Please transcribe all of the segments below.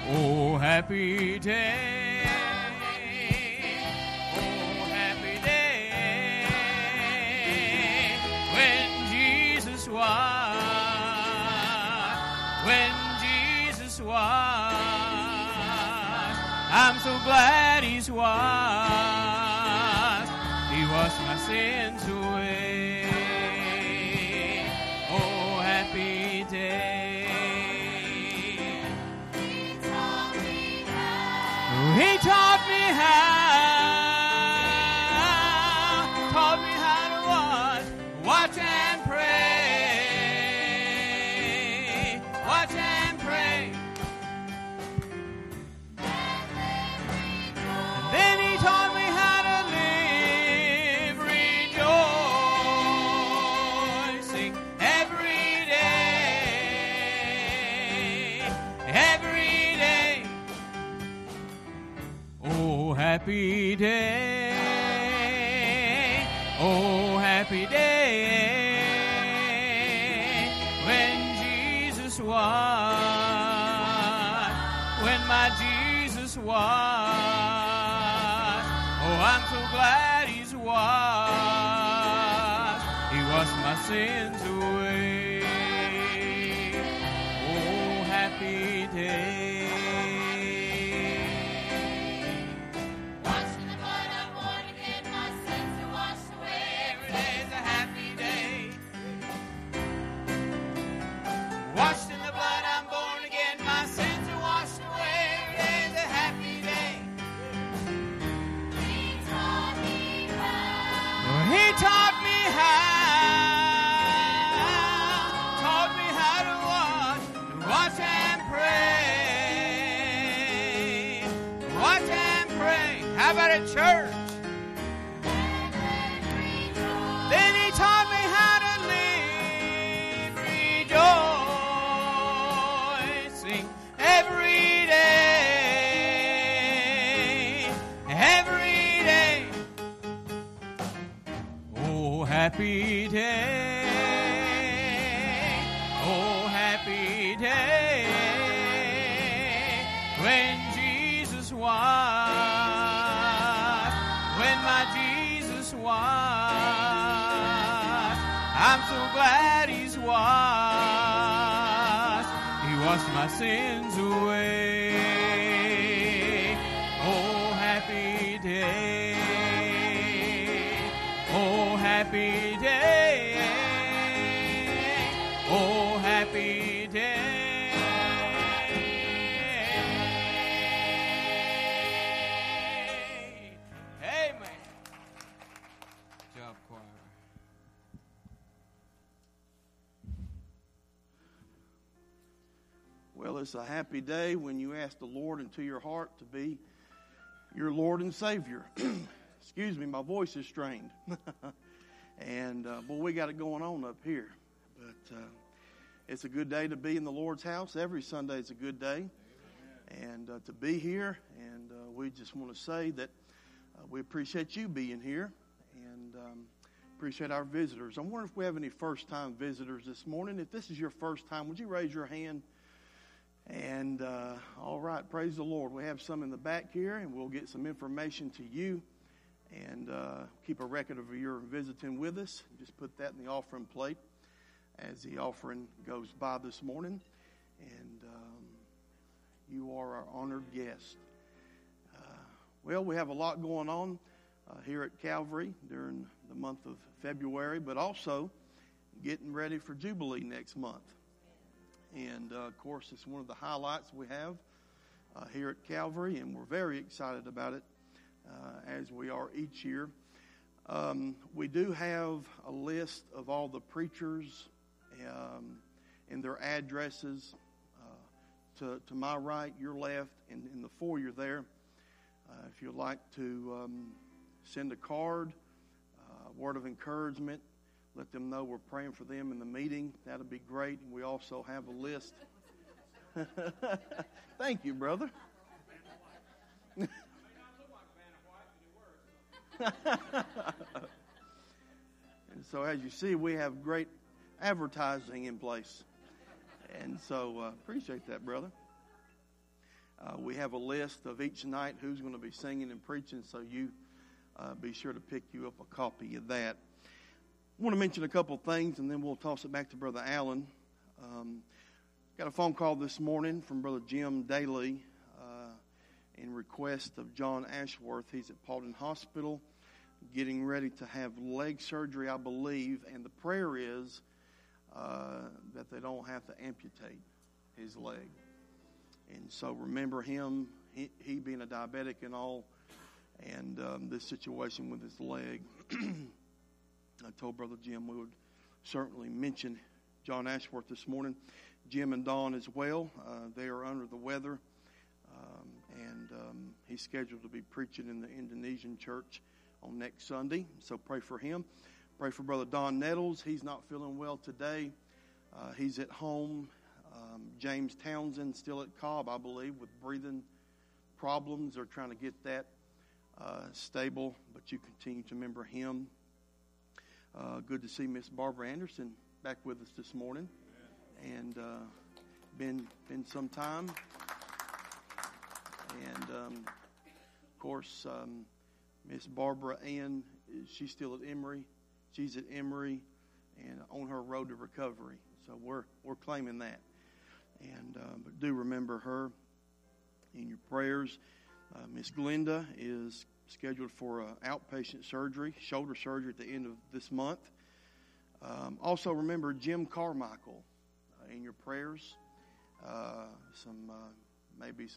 Oh, happy day. Oh, happy day. When Jesus washed. When Jesus washed. I'm so glad He's washed. He washed my sins away. Oh, happy day. He taught me how to watch and pray, watch and pray. And then He taught me how to live rejoicing every day, every day. Oh, happy day. Oh, happy day. When Jesus washed. When my Jesus washed. Oh, I'm so glad He's washed. He washed my sins away. Oh, happy day. Washed in the blood, I'm born again. My sins are washed away. Every day's a happy day. He taught me how. He taught me how to watch and pray. Watch and pray. How about at church? Then He taught me how to live rejoicing every day, every day. Oh, happy day. Oh, happy day. When Jesus washed. When my Jesus washed. I'm so glad He's washed. He washed my sins away. Oh, happy day. Oh, happy day. Oh, happy day. Amen. Good job, choir. Well, it's a happy day when you ask the Lord into your heart to be your Lord and Savior. Excuse me, my voice is strained. And, boy, we got it going on up here. But it's a good day to be in the Lord's house. Every Sunday is a good day. And to be here. And we just want to say that we appreciate you being here. And appreciate our visitors. I wonder if we have any first-time visitors this morning. If this is your first time, would you raise your hand? And all right, praise the Lord. We have some in the back here, and we'll get some information to you and keep a record of your visiting with us. Just put that in the offering plate as the offering goes by this morning. And you are our honored guest. Well, we have a lot going on here at Calvary during the month of February, but also getting ready for Jubilee next month. And, of course, it's one of the highlights we have here at Calvary, and we're very excited about it, as we are each year. We do have a list of all the preachers and their addresses to my right, your left, and in the foyer there. If you'd like to send a card, a word of encouragement, let them know we're praying for them in the meeting. That'll be great. And we also have a list. Thank you, brother. And so as you see, we have great advertising in place. And so appreciate that, brother. We have a list of each night who's going to be singing and preaching, so you be sure to pick you up a copy of that. I want to mention a couple things, and then we'll toss it back to Brother Allen. Got a phone call this morning from Brother Jim Daly in request of John Ashworth. He's at Paulden Hospital getting ready to have leg surgery, I believe, and the prayer is that they don't have to amputate his leg. And so remember him, he being a diabetic and all, and this situation with his leg. I told Brother Jim we would certainly mention John Ashworth this morning. Jim and Dawn as well. They are under the weather, and he's scheduled to be preaching in the Indonesian church on next Sunday. So pray for him. Pray for Brother Don Nettles. He's not feeling well today. He's at home. James Townsend still at Cobb, I believe, with breathing problems. They're trying to get that stable, but you continue to remember him. Good to see Miss Barbara Anderson back with us this morning. And been some time. And, of course, Miss Barbara Ann, she's still at Emory. She's at Emory and on her road to recovery. So we're claiming that. And but do remember her in your prayers. Miss Glenda is scheduled for outpatient surgery, shoulder surgery at the end of this month. Also remember Jim Carmichael in your prayers. Maybe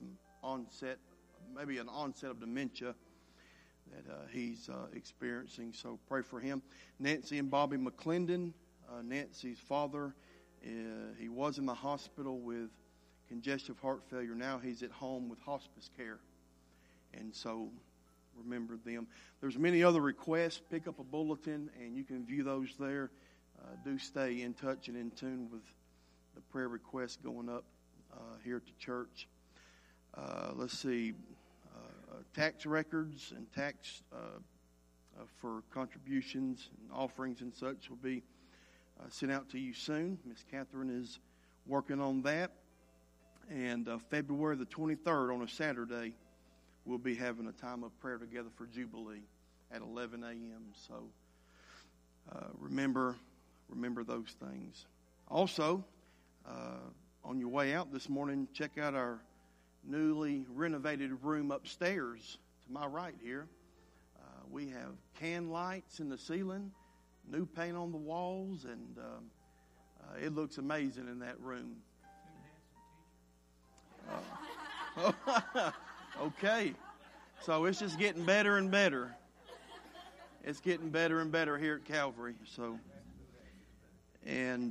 an onset of dementia that he's experiencing. So pray for him. Nancy and Bobby McClendon, Nancy's father, he was in the hospital with congestive heart failure. Now he's at home with hospice care. And so remember them. There's many other requests. Pick up a bulletin and you can view those there. Do stay in touch and in tune with the prayer requests going up here at the church. Let's see. Tax records and tax for contributions and offerings and such will be sent out to you soon. Miss Catherine is working on that. And February the 23rd on a Saturday, we'll be having a time of prayer together for Jubilee at 11 a.m. So remember those things. Also, on your way out this morning, check out our newly renovated room upstairs to my right here. We have can lights in the ceiling, new paint on the walls, and it looks amazing in that room. Okay, so it's just getting better and better. It's getting better and better here at Calvary. So, and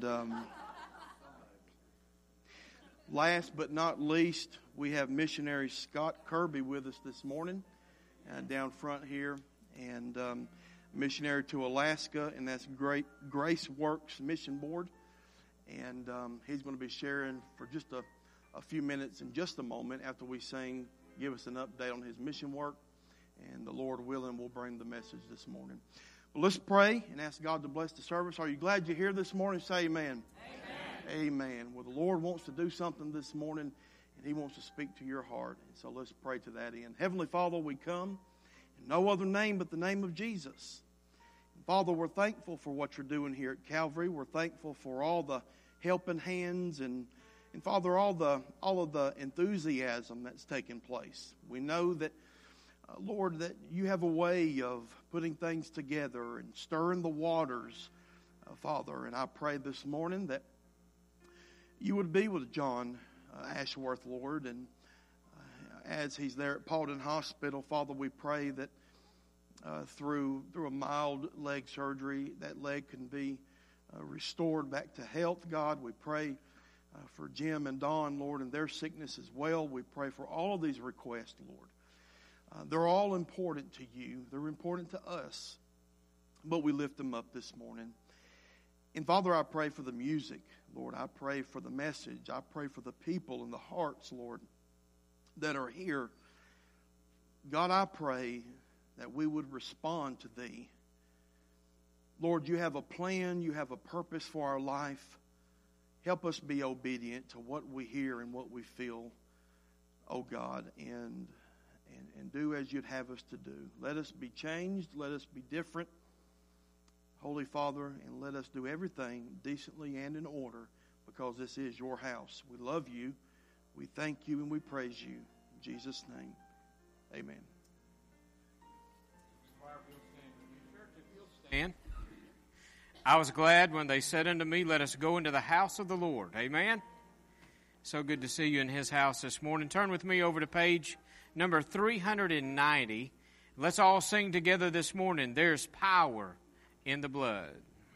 last but not least, we have missionary Scott Kirby with us this morning down front here, and missionary to Alaska, and that's Grace Works Mission Board. And he's going to be sharing for just a few minutes in just a moment after we sing, give us an update on his mission work. And the Lord willing, we'll bring the message this morning. Well, let's pray and ask God to bless the service. Are you glad you're here this morning? Say amen. Amen. Amen. Well, the Lord wants to do something this morning, and He wants to speak to your heart. And so let's pray to that end. Heavenly Father, we come in no other name but the name of Jesus. And Father, we're thankful for what you're doing here at Calvary. We're thankful for all the helping hands and Father, all of the enthusiasm that's taken place. We know that, Lord, that you have a way of putting things together and stirring the waters, Father. And I pray this morning that you would be with John Ashworth, Lord. And as he's there at Paulden Hospital, Father, we pray that through a mild leg surgery, that leg can be restored back to health, God. We pray for Jim and Dawn, Lord, and their sickness as well. We pray for all of these requests, Lord. They're all important to you. They're important to us, but we lift them up this morning. And Father, I pray for the music, Lord. I pray for the message. I pray for the people and the hearts, Lord, that are here. God, I pray that we would respond to Thee. Lord, you have a plan. You have a purpose for our life. Help us be obedient to what we hear and what we feel. oh God, and do as you'd have us to do. Let us be changed. Let us be different, Holy Father, and let us do everything decently and in order, because this is your house. We love you. We thank you and we praise you. In Jesus' name, amen. Stand. I was glad when they said unto me, let us go into the house of the Lord. Amen. So good to see you in His house this morning. Turn with me over to page number 390. Let's all sing together this morning. There's power in the blood.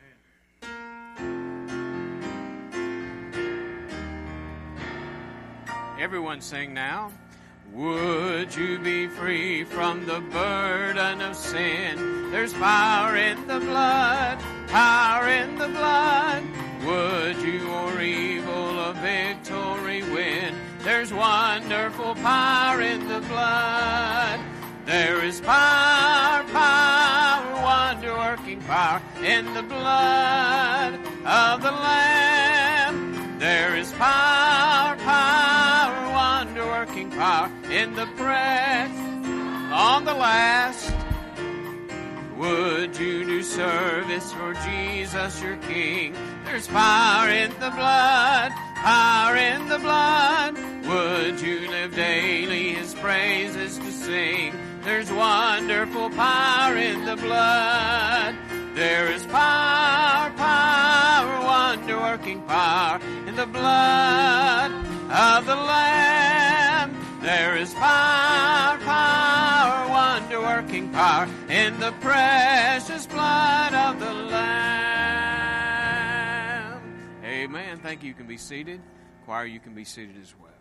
Everyone sing now. Would you be free from the burden of sin? There's power in the blood, power in the blood. Would you or evil a victory win? There's wonderful power in the blood. There is power, power, wonder-working power in the blood of the Lamb. There is power, power, wonder-working power in the breath on the last. Would you do service for Jesus your King? There's power in the blood, power in the blood. Would you live daily His praises to sing? There's wonderful power in the blood. There is power, power, wonder-working power in the blood of the Lamb. There is power, power, wonder-working power in the precious blood of the Lamb. Amen. Thank you. You can be seated. Choir, you can be seated as well.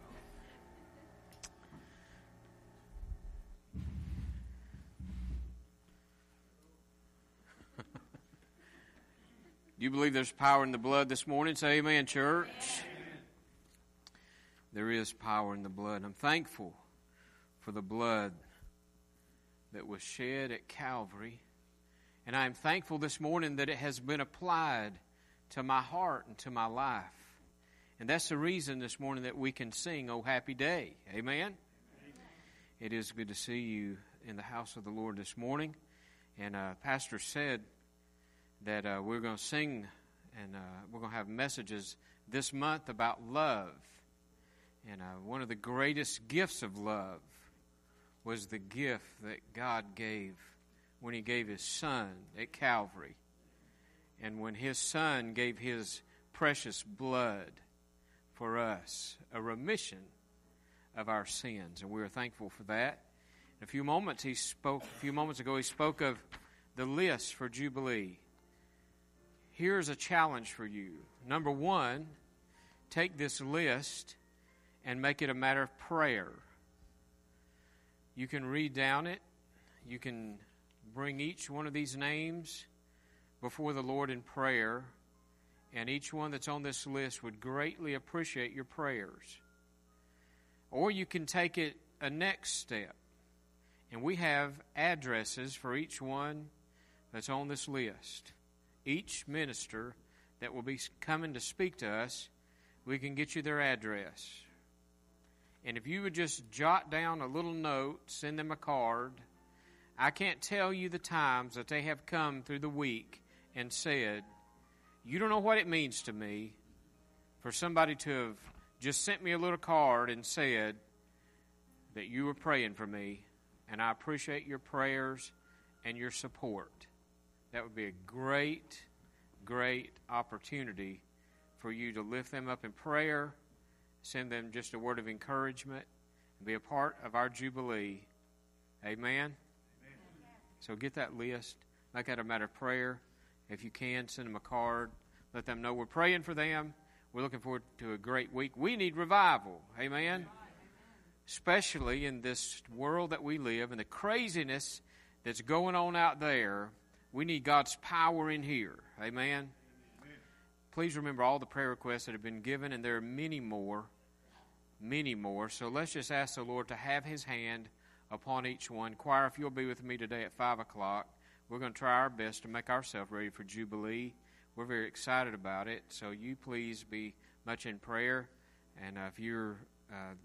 Do you believe there's power in the blood this morning? Say amen, church. Amen. There is power in the blood. I'm thankful for the blood that was shed at Calvary. And I'm thankful this morning that it has been applied to my heart and to my life. And that's the reason this morning that we can sing, Oh Happy Day. Amen? Amen. It is good to see you in the house of the Lord this morning. And Pastor said that we're going to sing and we're going to have messages this month about love. And one of the greatest gifts of love was the gift that God gave when He gave His Son at Calvary. And when His Son gave His precious blood for us, a remission of our sins. And we are thankful for that. In a few moments ago, he spoke of the list for Jubilee. Here's a challenge for you. Number one, take this list and make it a matter of prayer. You can read down it. You can bring each one of these names before the Lord in prayer, and each one that's on this list would greatly appreciate your prayers. Or you can take it a next step, and we have addresses for each one that's on this list. Each minister that will be coming to speak to us, we can get you their address. And if you would just jot down a little note, send them a card. I can't tell you the times that they have come through the week and said, you don't know what it means to me for somebody to have just sent me a little card and said that you were praying for me, and I appreciate your prayers and your support. That would be a great, great opportunity for you to lift them up in prayer, send them just a word of encouragement, and be a part of our Jubilee. Amen? Amen. So get that list. Make that a matter of prayer. If you can, send them a card. Let them know we're praying for them. We're looking forward to a great week. We need revival. Amen? Especially in this world that we live and the craziness that's going on out there. We need God's power in here. Amen? Please remember all the prayer requests that have been given, and there are many more. So let's just ask the Lord to have His hand upon each one. Choir, if you'll be with me today at 5 o'clock, we're going to try our best to make ourselves ready for Jubilee. We're very excited about it, so you please be much in prayer. And if you're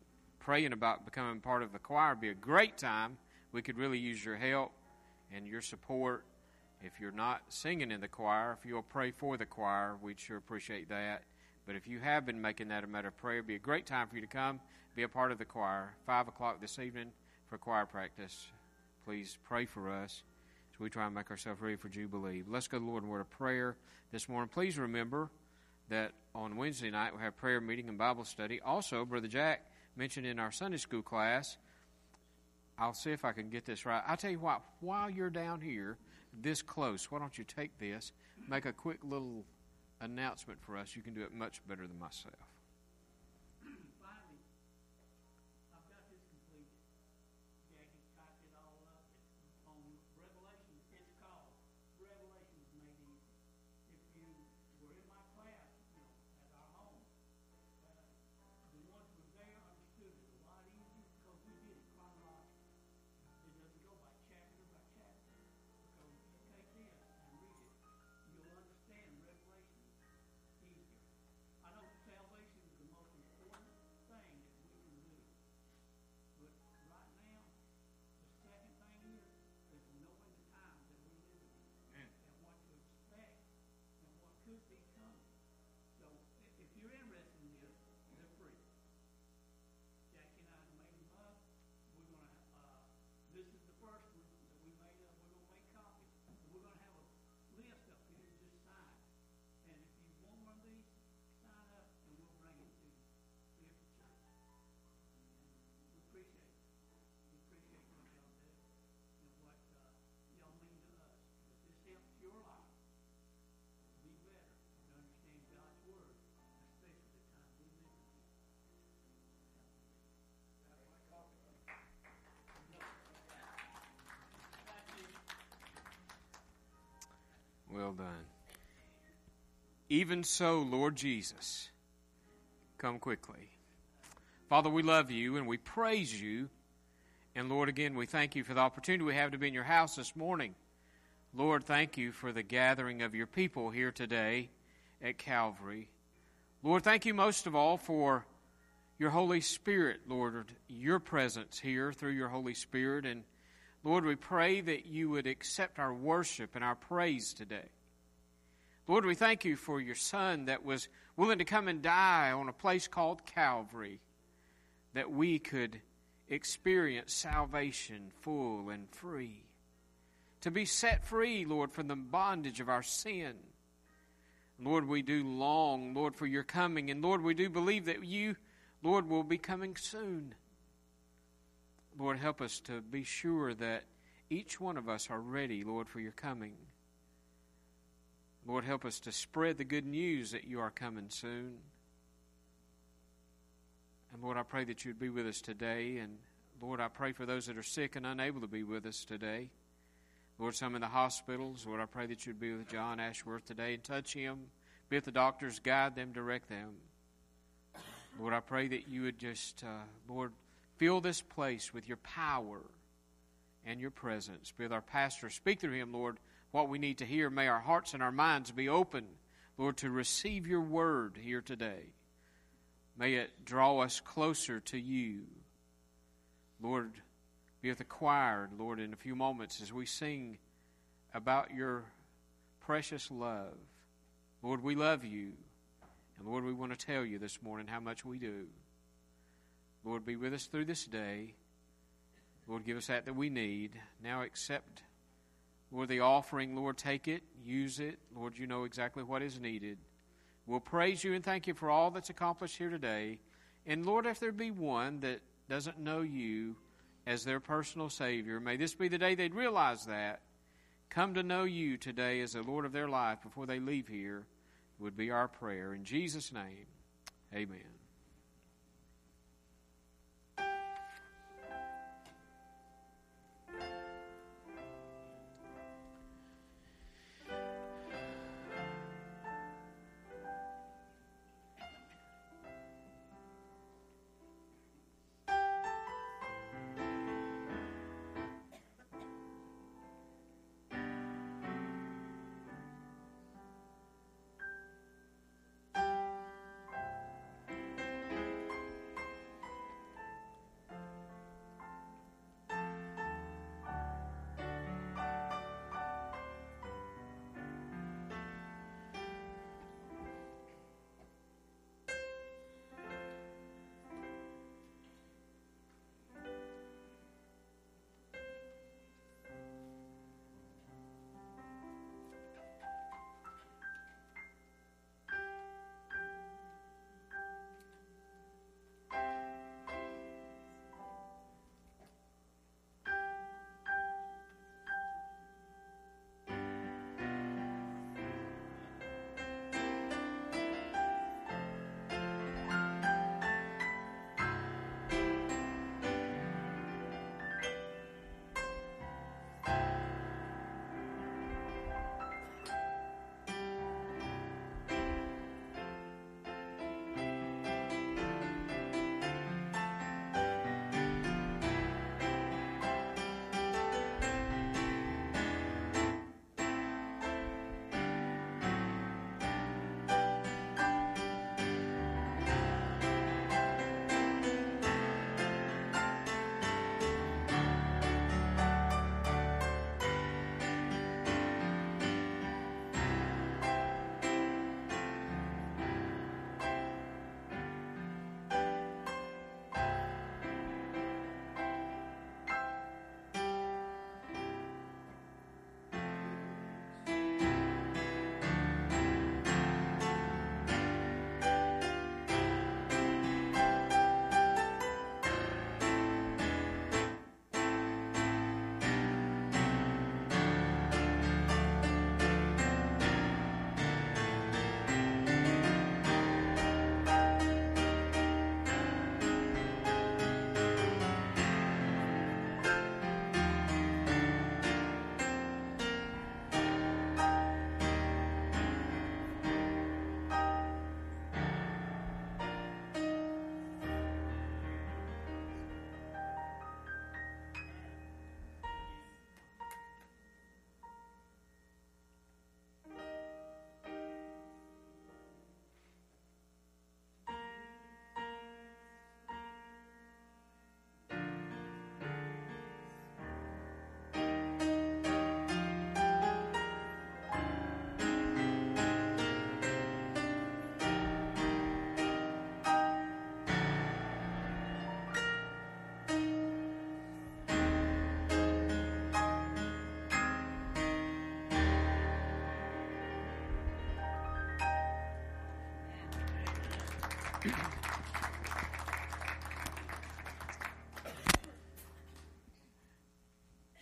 praying about becoming part of the choir, it'd be a great time. We could really use your help and your support. If you're not singing in the choir, if you'll pray for the choir, we'd sure appreciate that. But if you have been making that a matter of prayer, it'd be a great time for you to come, be a part of the choir. 5 o'clock this evening for choir practice. Please pray for us as we try and make ourselves ready for Jubilee. Let's go to the Lord in word of prayer this morning. Please remember that on Wednesday night we have prayer meeting and Bible study. Also, Brother Jack mentioned in our Sunday school class, I'll see if I can get this right. I'll tell you what, while you're down here this close, why don't you take this, make a quick little announcement for us. You can do it much better than myself. Finally, I've got this completed. Jackie typed it all up. It's on Revelation. It's called Revelations Made Easy. If you were in my class, at our home, the ones who were there understood it a lot easier because we did it chronologically. It doesn't go by chapter by chapter. Because if you take this and read it, you'll understand Revelation easier. I know salvation is the most important thing that we can do. But right now, the second thing is knowing the time that we're living in and what to expect and what could be coming. So if you're interested in this, they're free. Jackie and I made them up. We're going to, this is the first one that we made up. We're going to make copies. And we're going to have a list up here to just sign. And if you want one of these, sign up and we'll bring it to you here at the church. And we appreciate it. We appreciate what y'all do and what y'all mean to us. But this helps your life be better and understand God's Word, especially the time we live in. Well done. Even so, Lord Jesus, come quickly. Father, we love you and we praise you. And Lord, again, we thank you for the opportunity we have to be in your house this morning. Lord, thank you for the gathering of your people here today at Calvary. Lord, thank you most of all for your Holy Spirit, Lord, your presence here through your Holy Spirit. And Lord, we pray that you would accept our worship and our praise today. Lord, we thank you for your Son that was willing to come and die on a place called Calvary, that we could experience salvation full and free. To be set free, Lord, from the bondage of our sin. Lord, we do long, Lord, for your coming. And Lord, we do believe that you, Lord, will be coming soon. Lord, help us to be sure that each one of us are ready, Lord, for your coming. Lord, help us to spread the good news that you are coming soon. And Lord, I pray that you'd be with us today. And Lord, I pray for those that are sick and unable to be with us today. Lord, some in the hospitals. Lord, I pray that you'd be with John Ashworth today and touch him. Be with the doctors, guide them, direct them. Lord, I pray that you would just, Lord, fill this place with your power and your presence. Be with our pastor. Speak through him, Lord, what we need to hear. May our hearts and our minds be open, Lord, to receive your word here today. May it draw us closer to you. Lord, be with the choir, Lord, in a few moments as we sing about your precious love. Lord, we love you. And Lord, we want to tell you this morning how much we do. Lord, be with us through this day. Lord, give us that we need. Now accept, Lord, the offering. Lord, take it, use it. Lord, you know exactly what is needed. We'll praise you and thank you for all that's accomplished here today. And Lord, if there be one that doesn't know you as their personal Savior, may this be the day they'd realize that. Come to know you today as the Lord of their life before they leave here would be our prayer. In Jesus' name, amen.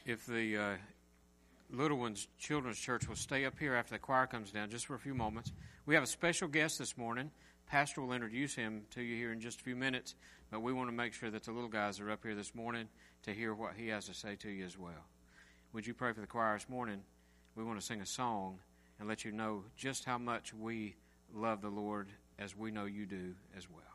If the Little Ones Children's Church will stay up here after the choir comes down just for a few moments. We have a special guest this morning. Pastor will introduce him to you here in just a few minutes, but we want to make sure that the little guys are up here this morning to hear what he has to say to you as well. Would you pray for the choir this morning? We want to sing a song and let you know just how much we love the Lord as we know you do as well.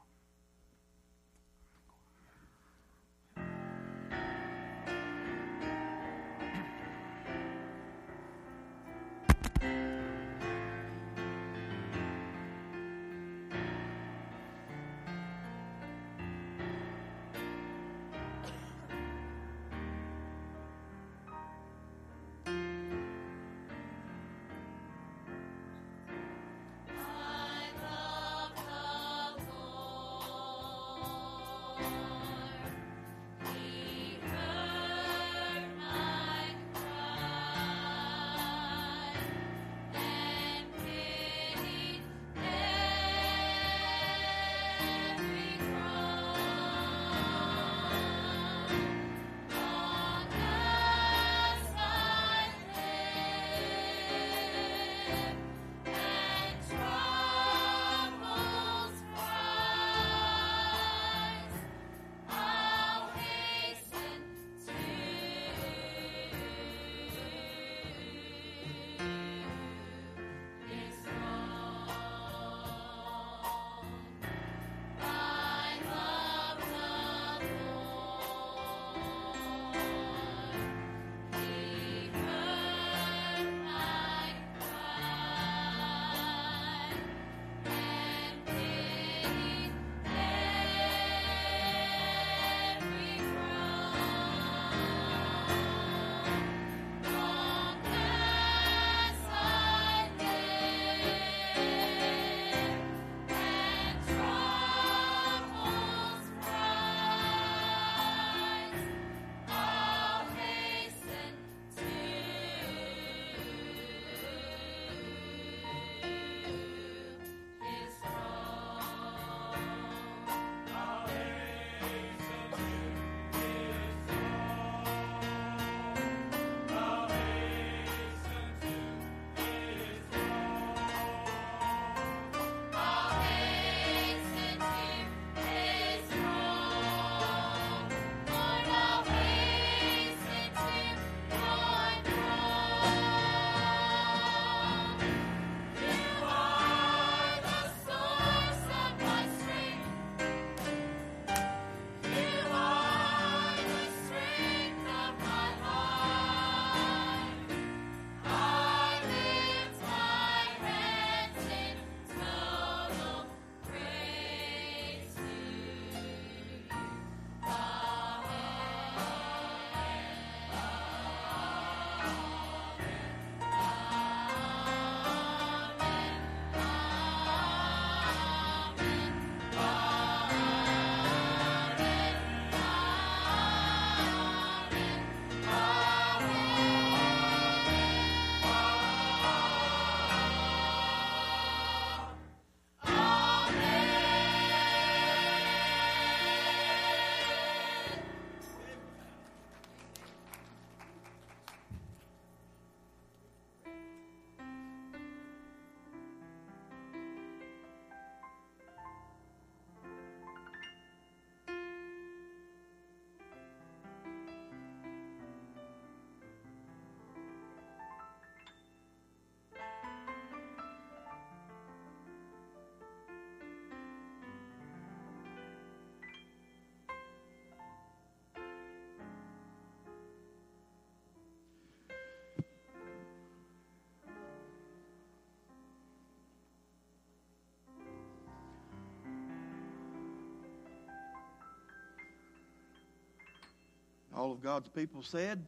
All of God's people said,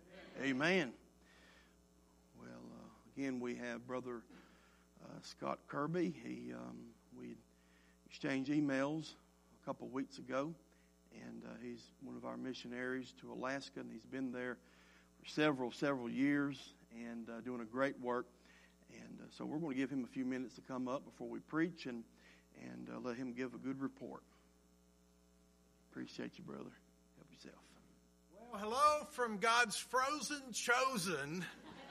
Amen. Well, again, we have Brother Scott Kirby. We exchanged emails a couple of weeks ago, and he's one of our missionaries to Alaska, and he's been there for several years and doing a great work. And so we're going to give him a few minutes to come up before we preach and let him give a good report. Appreciate you, brother. Help yourself. Well, hello from God's frozen chosen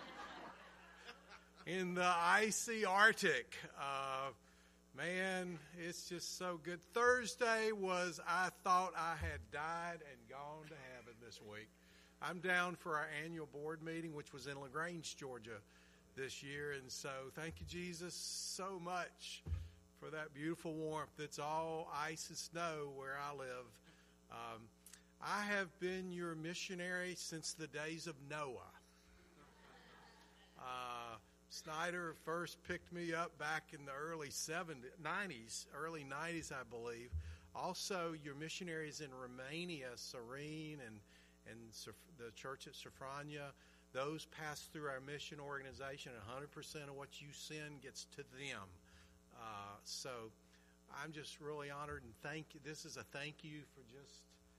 in the icy Arctic. Man, it's just so good. Thursday was, I thought I had died and gone to heaven this week. I'm down for our annual board meeting, which was in LaGrange, Georgia this year. And so thank you, Jesus, so much for that beautiful warmth. It's all ice and snow where I live. I have been your missionary since the days of Noah. Snyder first picked me up back in the early 90s, I believe. Also, your missionaries in Romania, Serene and the church at Sofrania, those pass through our mission organization, and 100% of what you send gets to them. So I'm just really honored and thank you. This is a thank you for just,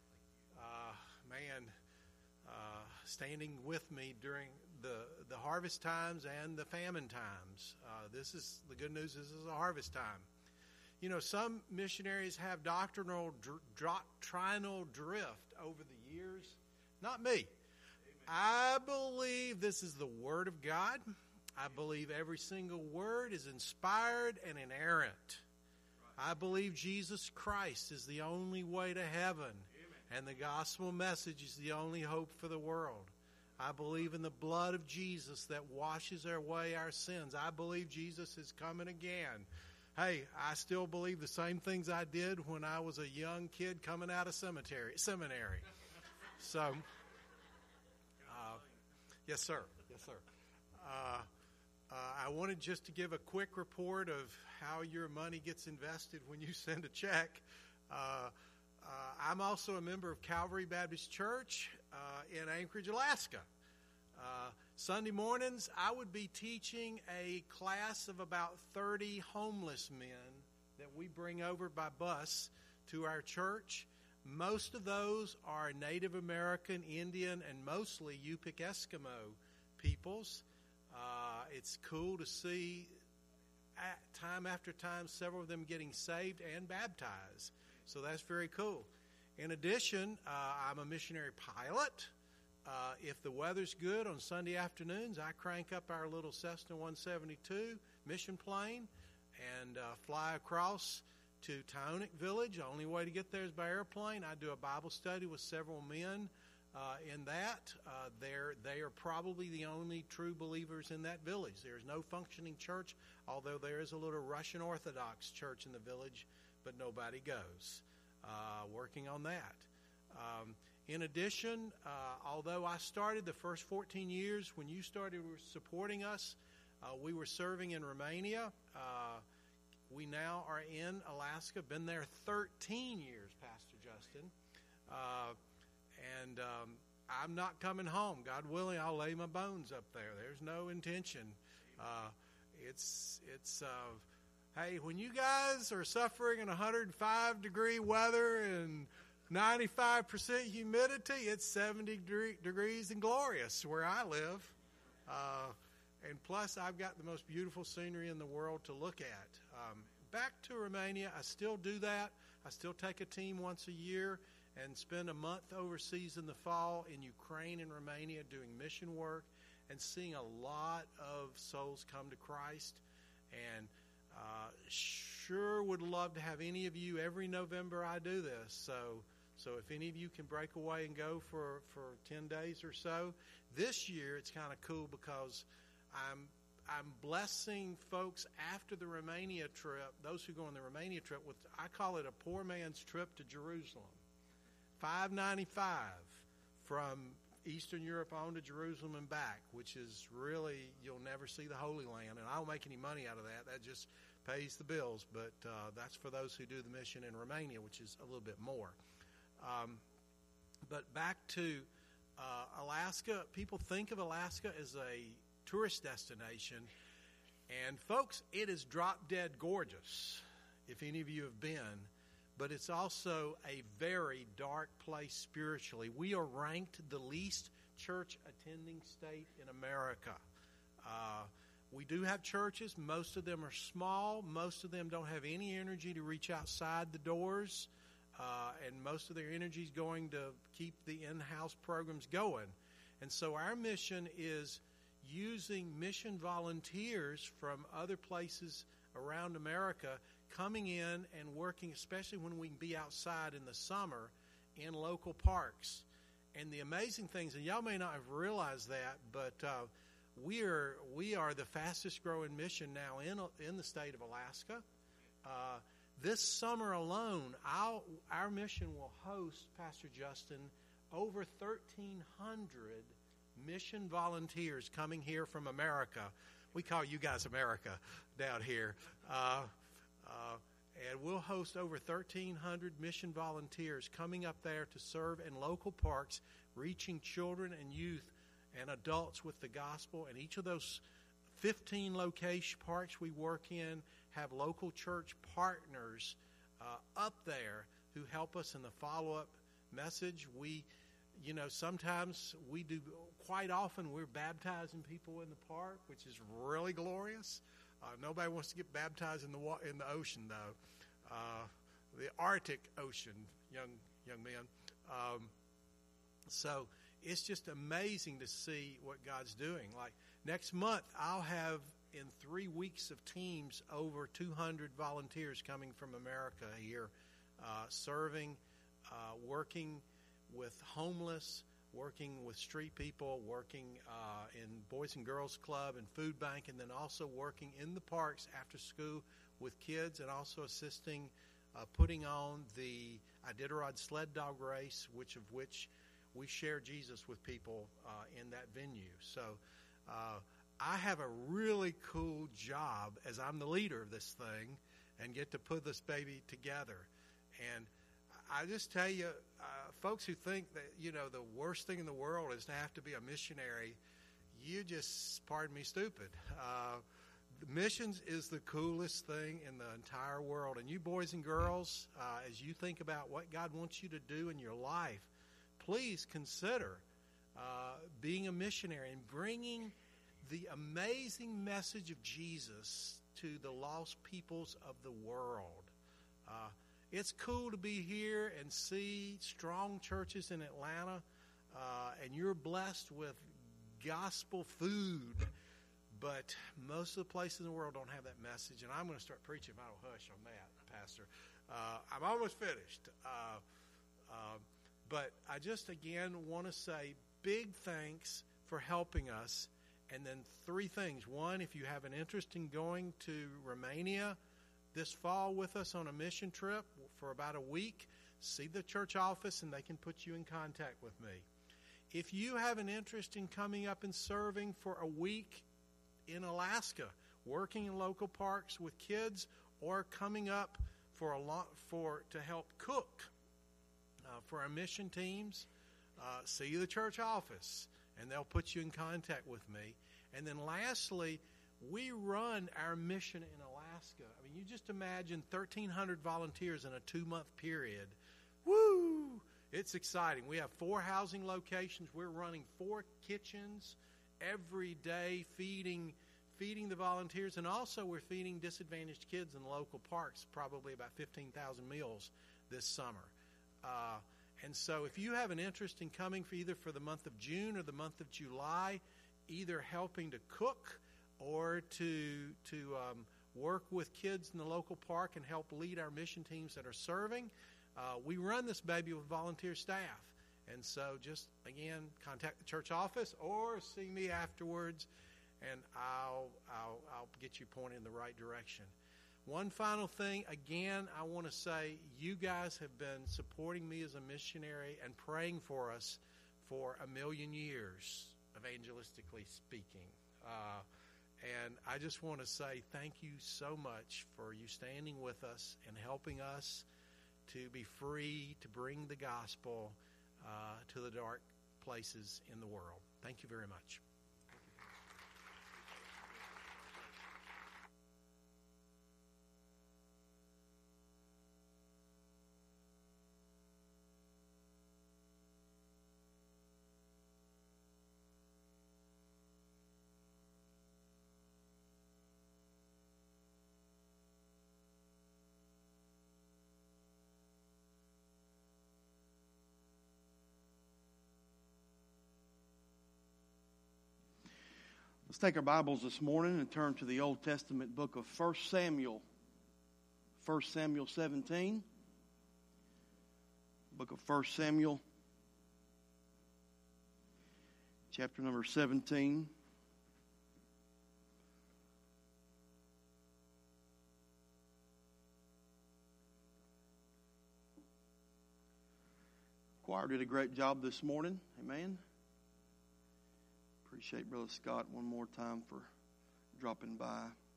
standing with me during the harvest times and the famine times. This is the good news. This is a harvest time. You know, some missionaries have doctrinal drift over the years. Not me. Amen. I believe this is the Word of God. I believe every single word is inspired and inerrant. Right. I believe Jesus Christ is the only way to heaven. Amen. And the gospel message is the only hope for the world. I believe in the blood of Jesus that washes away our sins. I believe Jesus is coming again. Hey, I still believe the same things I did when I was a young kid coming out of seminary. So, yes, sir. Yes, sir. I wanted just to give a quick report of how your money gets invested when you send a check. I'm also a member of Calvary Baptist Church in Anchorage, Alaska. Sunday mornings, I would be teaching a class of about 30 homeless men that we bring over by bus to our church. Most of those are Native American, Indian, and mostly Yupik Eskimo peoples. It's cool to see time after time several of them getting saved and baptized. So that's very cool. In addition, I'm a missionary pilot. If the weather's good on Sunday afternoons, I crank up our little Cessna 172 mission plane and fly across to Tyonek Village. The only way to get there is by airplane. I do a Bible study with several men in that. They are probably the only true believers in that village. There is no functioning church, although there is a little Russian Orthodox church in the village, but nobody goes. Working on that. In addition, although I started the first 14 years, when you started supporting us, we were serving in Romania. We now are in Alaska, been there 13 years, Pastor Justin. And I'm not coming home. God willing, I'll lay my bones up there. There's no intention. Hey, when you guys are suffering in 105-degree weather and 95% humidity, it's 70 degrees and glorious where I live. And plus, I've got the most beautiful scenery in the world to look at. Back to Romania, I still do that. I still take a team once a year and spend a month overseas in the fall in Ukraine and Romania doing mission work and seeing a lot of souls come to Christ. And sure would love to have any of you. Every November I do this. So if any of you can break away and go for 10 days or so. This year it's kind of cool because I'm blessing folks after the Romania trip, those who go on the Romania trip, with, I call it a poor man's trip to Jerusalem. $5.95 from Eastern Europe on to Jerusalem and back, which is really, you'll never see the Holy Land, and I don't make any money out of that. That just pays the bills, but that's for those who do the mission in Romania, which is a little bit more. But back to Alaska, people think of Alaska as a tourist destination, and folks, it is drop-dead gorgeous, if any of you have been, but it's also a very dark place spiritually. We are ranked the least church-attending state in America. We do have churches. Most of them are small. Most of them don't have any energy to reach outside the doors. and most of their energy is going to keep the in-house programs going. And so our mission is using mission volunteers from other places around America coming in and working, especially when we can be outside in the summer in local parks. And the amazing things, and y'all may not have realized that, but we are the fastest growing mission now in the state of Alaska. This summer alone, our mission will host, Pastor Justin, over 1,300 mission volunteers coming here from America. We call you guys America down here. And we'll host over 1,300 mission volunteers coming up there to serve in local parks, reaching children and youth and adults with the gospel. And each of those 15 location parks we work in have local church partners up there who help us in the follow-up message. Sometimes we do, quite often we're baptizing people in the park, which is really glorious. Nobody wants to get baptized in the ocean, though. The Arctic Ocean, young men. So it's just amazing to see what God's doing. Like next month, I'll have in 3 weeks of teams over 200 volunteers coming from America here, serving, working with homeless, working with street people, working in Boys and Girls Club and Food Bank, and then also working in the parks after school with kids, and also assisting putting on the Iditarod sled dog race, which we share Jesus with people in that venue. So I have a really cool job as I'm the leader of this thing and get to put this baby together. And I just tell you, folks who think that, the worst thing in the world is to have to be a missionary, you just, pardon me, stupid. Missions is the coolest thing in the entire world. And you boys and girls, as you think about what God wants you to do in your life, please consider being a missionary and bringing the amazing message of Jesus to the lost peoples of the world. It's cool to be here and see strong churches in Atlanta, and you're blessed with gospel food. But most of the places in the world don't have that message, and I'm going to start preaching. I don't hush on that, Pastor. I'm almost finished. But I just, again, want to say big thanks for helping us. And then 3 things. 1, if you have an interest in going to Romania this fall with us on a mission trip for about a week, see the church office and they can put you in contact with me. If you have an interest in coming up and serving for a week in Alaska, working in local parks with kids, or coming up to help cook for our mission teams, see the church office and they'll put you in contact with me. And then lastly, we run our mission in Alaska. I mean, you just imagine 1,300 volunteers in a 2-month period. Woo! It's exciting. We have 4 housing locations. We're running 4 kitchens every day, feeding the volunteers, and also we're feeding disadvantaged kids in local parks, probably about 15,000 meals this summer. And so if you have an interest in coming for the month of June or the month of July, either helping to cook or to work with kids in the local park and help lead our mission teams that are serving, we run this baby with volunteer staff. And so just, again, contact the church office or see me afterwards, and I'll get you pointed in the right direction. One final thing, again, I want to say you guys have been supporting me as a missionary and praying for us for 1,000,000 years, evangelistically speaking. And I just want to say thank you so much for you standing with us and helping us to be free to bring the gospel to the dark places in the world. Thank you very much. Let's take our Bibles this morning and turn to the Old Testament book of 1 Samuel. 1 Samuel 17. Book of 1 Samuel, chapter number 17. Choir did a great job this morning. Amen. Appreciate Brother Scott one more time for dropping by.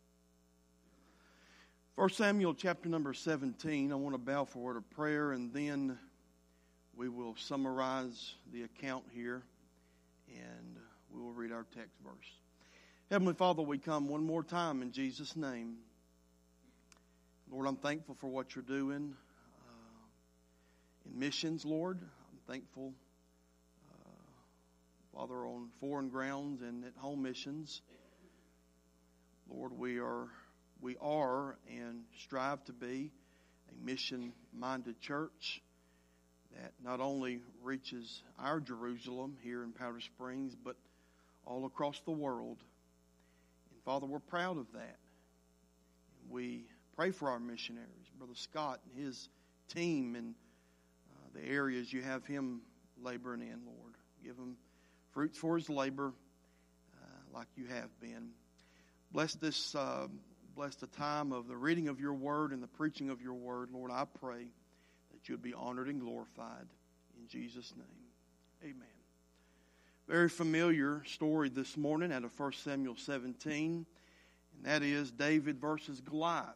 1 Samuel chapter number 17. I want to bow for a word of prayer, and then we will summarize the account here, and we will read our text verse. Heavenly Father, we come one more time in Jesus' name. Lord, I'm thankful for what you're doing in missions, Lord. I'm thankful, Father, on foreign grounds and at home missions. Lord, we are and strive to be a mission-minded church that not only reaches our Jerusalem here in Powder Springs, but all across the world. And Father, we're proud of that. We pray for our missionaries, Brother Scott and his team, and the areas you have him laboring in, Lord. Give him fruits for his labor like you have been. Bless the time of the reading of your word and the preaching of your word. Lord, I pray that you'll be honored and glorified. In Jesus' name, amen. Very familiar story this morning out of 1 Samuel 17, and that is David versus Goliath.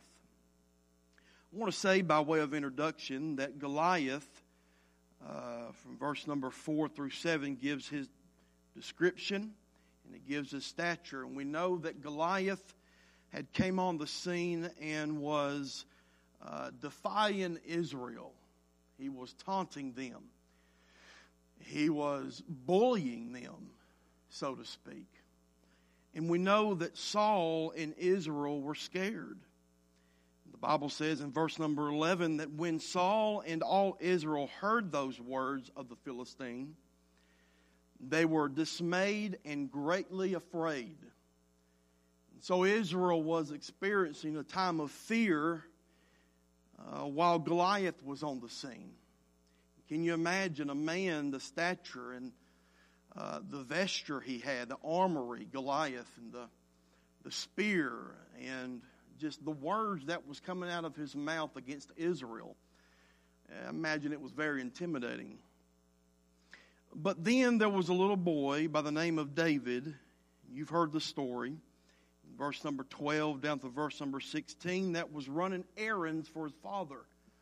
I want to say by way of introduction that Goliath, from verse number 4 through 7, gives his description and it gives his stature. And we know that Goliath had came on the scene and was defying Israel. He was taunting them. He was bullying them, so to speak. And we know that Saul and Israel were scared. The Bible says in verse number 11 that when Saul and all Israel heard those words of the Philistine, they were dismayed and greatly afraid. So Israel was experiencing a time of fear while Goliath was on the scene. Can you imagine a man, the stature and the vesture he had, the armory, Goliath, and the spear, and just the words that was coming out of his mouth against Israel? I imagine it was very intimidating. But then there was a little boy by the name of David. You've heard the story. Verse number 12 down to verse number 16, that was running errands for his father.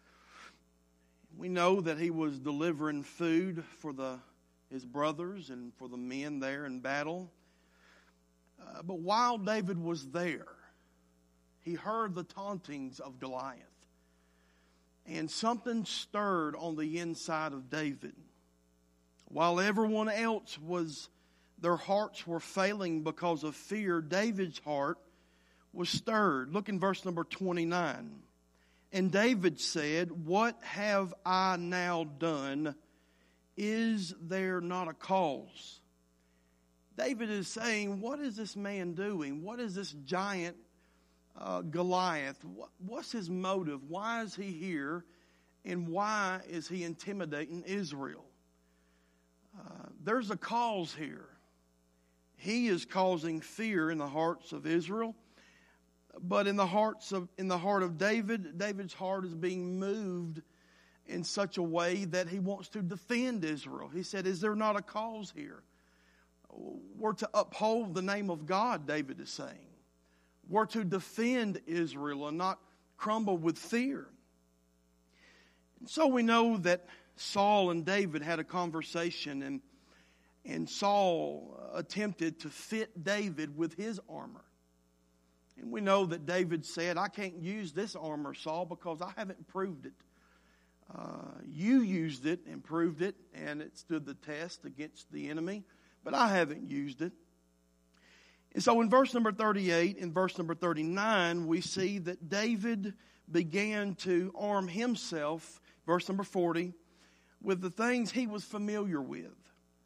We know that he was delivering food for his brothers and for the men there in battle. But while David was there, he heard the tauntings of Goliath. And something stirred on the inside of David. While everyone else their hearts were failing because of fear, David's heart was stirred. Look in verse number 29. And David said, "What have I now done? Is there not a cause?" David is saying, what is this man doing? What is this giant Goliath? What's his motive? Why is he here? And why is he intimidating Israel? There's a cause here. He is causing fear in the hearts of Israel, but in the heart of David, David's heart is being moved in such a way that he wants to defend Israel. He said, "Is there not a cause here? We're to uphold the name of God," David is saying. We're to defend Israel and not crumble with fear. And so we know that Saul and David had a conversation, and Saul attempted to fit David with his armor. And we know that David said, "I can't use this armor, Saul, because I haven't proved it. You used it and proved it, and it stood the test against the enemy, but I haven't used it." And so in verse number 38 and verse number 39, we see that David began to arm himself, verse number 40, with the things he was familiar with.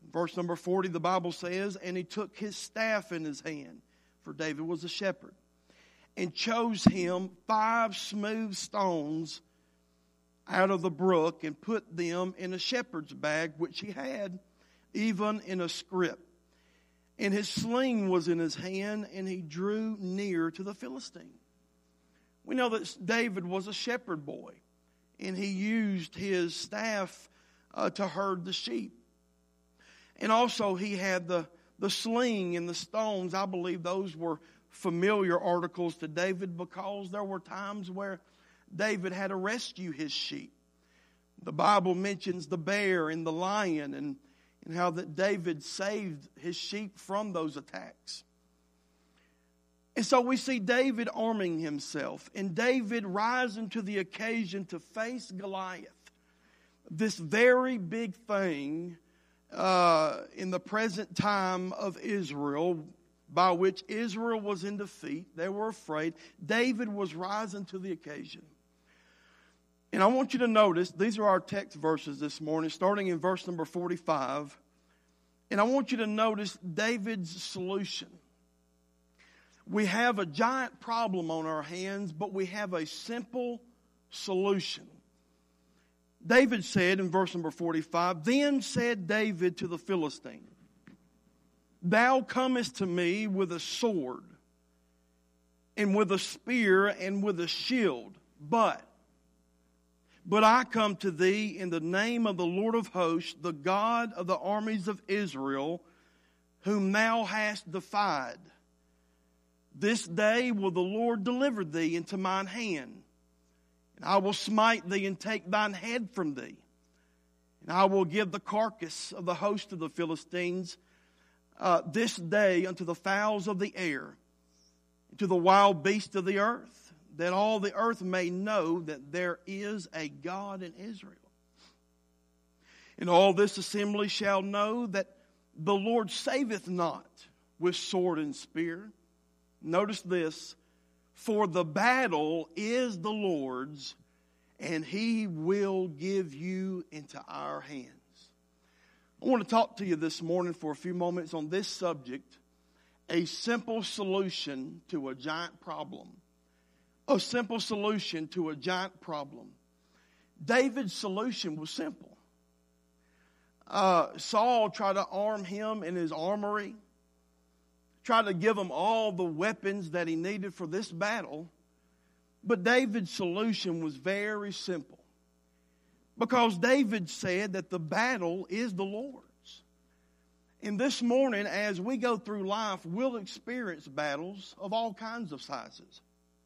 Verse number 40, the Bible says, and he took his staff in his hand, for David was a shepherd, and chose him 5 smooth stones out of the brook, and put them in a shepherd's bag, which he had, even in a scrip. And his sling was in his hand, and he drew near to the Philistine. We know that David was a shepherd boy, and he used his staff to herd the sheep. And also he had the sling and the stones. I believe those were familiar articles to David, because there were times where David had to rescue his sheep. The Bible mentions the bear and the lion, and how that David saved his sheep from those attacks. And so we see David arming himself, and David rising to the occasion to face Goliath, this very big thing in the present time of Israel, by which Israel was in defeat. They were afraid. David was rising to the occasion. And I want you to notice, these are our text verses this morning, starting in verse number 45. And I want you to notice David's solution. We have a giant problem on our hands, but we have a simple solution. David said in verse number 45, then said David to the Philistine, thou comest to me with a sword, and with a spear, and with a shield, but I come to thee in the name of the Lord of hosts, the God of the armies of Israel, whom thou hast defied. This day will the Lord deliver thee into mine hand, and I will smite thee and take thine head from thee. And I will give the carcass of the host of the Philistines this day unto the fowls of the air, and to the wild beasts of the earth, that all the earth may know that there is a God in Israel. And all this assembly shall know that the Lord saveth not with sword and spear. Notice this, for the battle is the Lord's, and he will give you into our hands. I want to talk to you this morning for a few moments on this subject, a simple solution to a giant problem. A simple solution to a giant problem. David's solution was simple. Saul tried to arm him in his armory, tried to give him all the weapons that he needed for this battle. But David's solution was very simple. Because David said that the battle is the Lord's. And this morning, as we go through life, we'll experience battles of all kinds of sizes.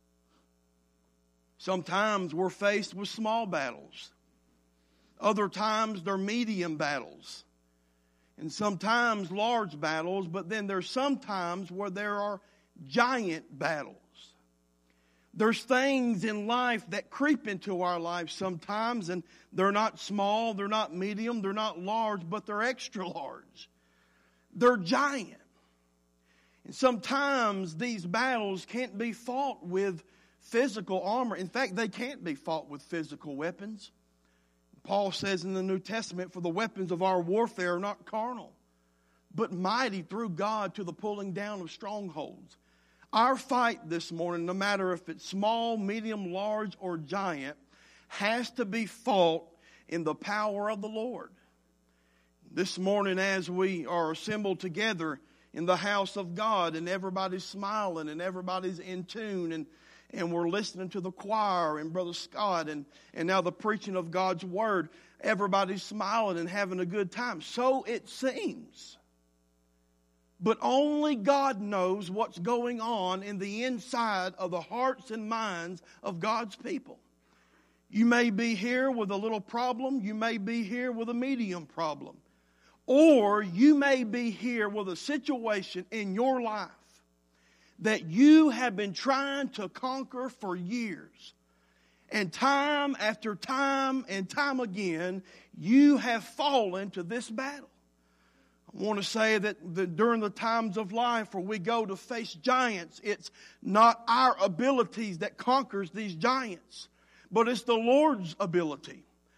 Sometimes we're faced with small battles. Other times they're medium battles. And sometimes large battles, but then there's some times where there are giant battles. There's things in life that creep into our lives sometimes, and they're not small, they're not medium, they're not large, but they're extra large. They're giant. And sometimes these battles can't be fought with physical armor. In fact, they can't be fought with physical weapons. Paul says in the New Testament, for the weapons of our warfare are not carnal, but mighty through God to the pulling down of strongholds. Our fight this morning, no matter if it's small, medium, large, or giant, has to be fought in the power of the Lord. This morning, as we are assembled together in the house of God, and everybody's smiling and everybody's in tune, and we're listening to the choir and Brother Scott and now the preaching of God's Word. Everybody's smiling and having a good time. So it seems. But only God knows what's going on in the inside of the hearts and minds of God's people. You may be here with a little problem. You may be here with a medium problem. Or you may be here with a situation in your life that you have been trying to conquer for years. And time after time and time again, you have fallen to this battle. I want to say that during the times of life where we go to face giants, it's not our abilities that conquers these giants, but it's the Lord's ability.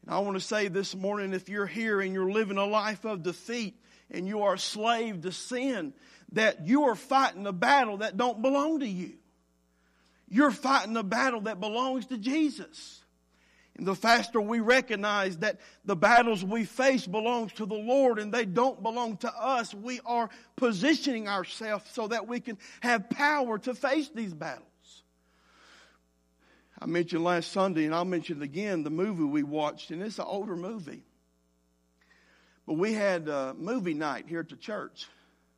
And I want to say this morning, if you're here and you're living a life of defeat and you are a slave to sin, that you are fighting a battle that don't belong to you. You're fighting a battle that belongs to Jesus. And the faster we recognize that the battles we face belongs to the Lord and they don't belong to us, we are positioning ourselves so that we can have power to face these battles. I mentioned last Sunday, and I'll mention it again, the movie we watched, and it's an older movie. But we had a movie night here at the church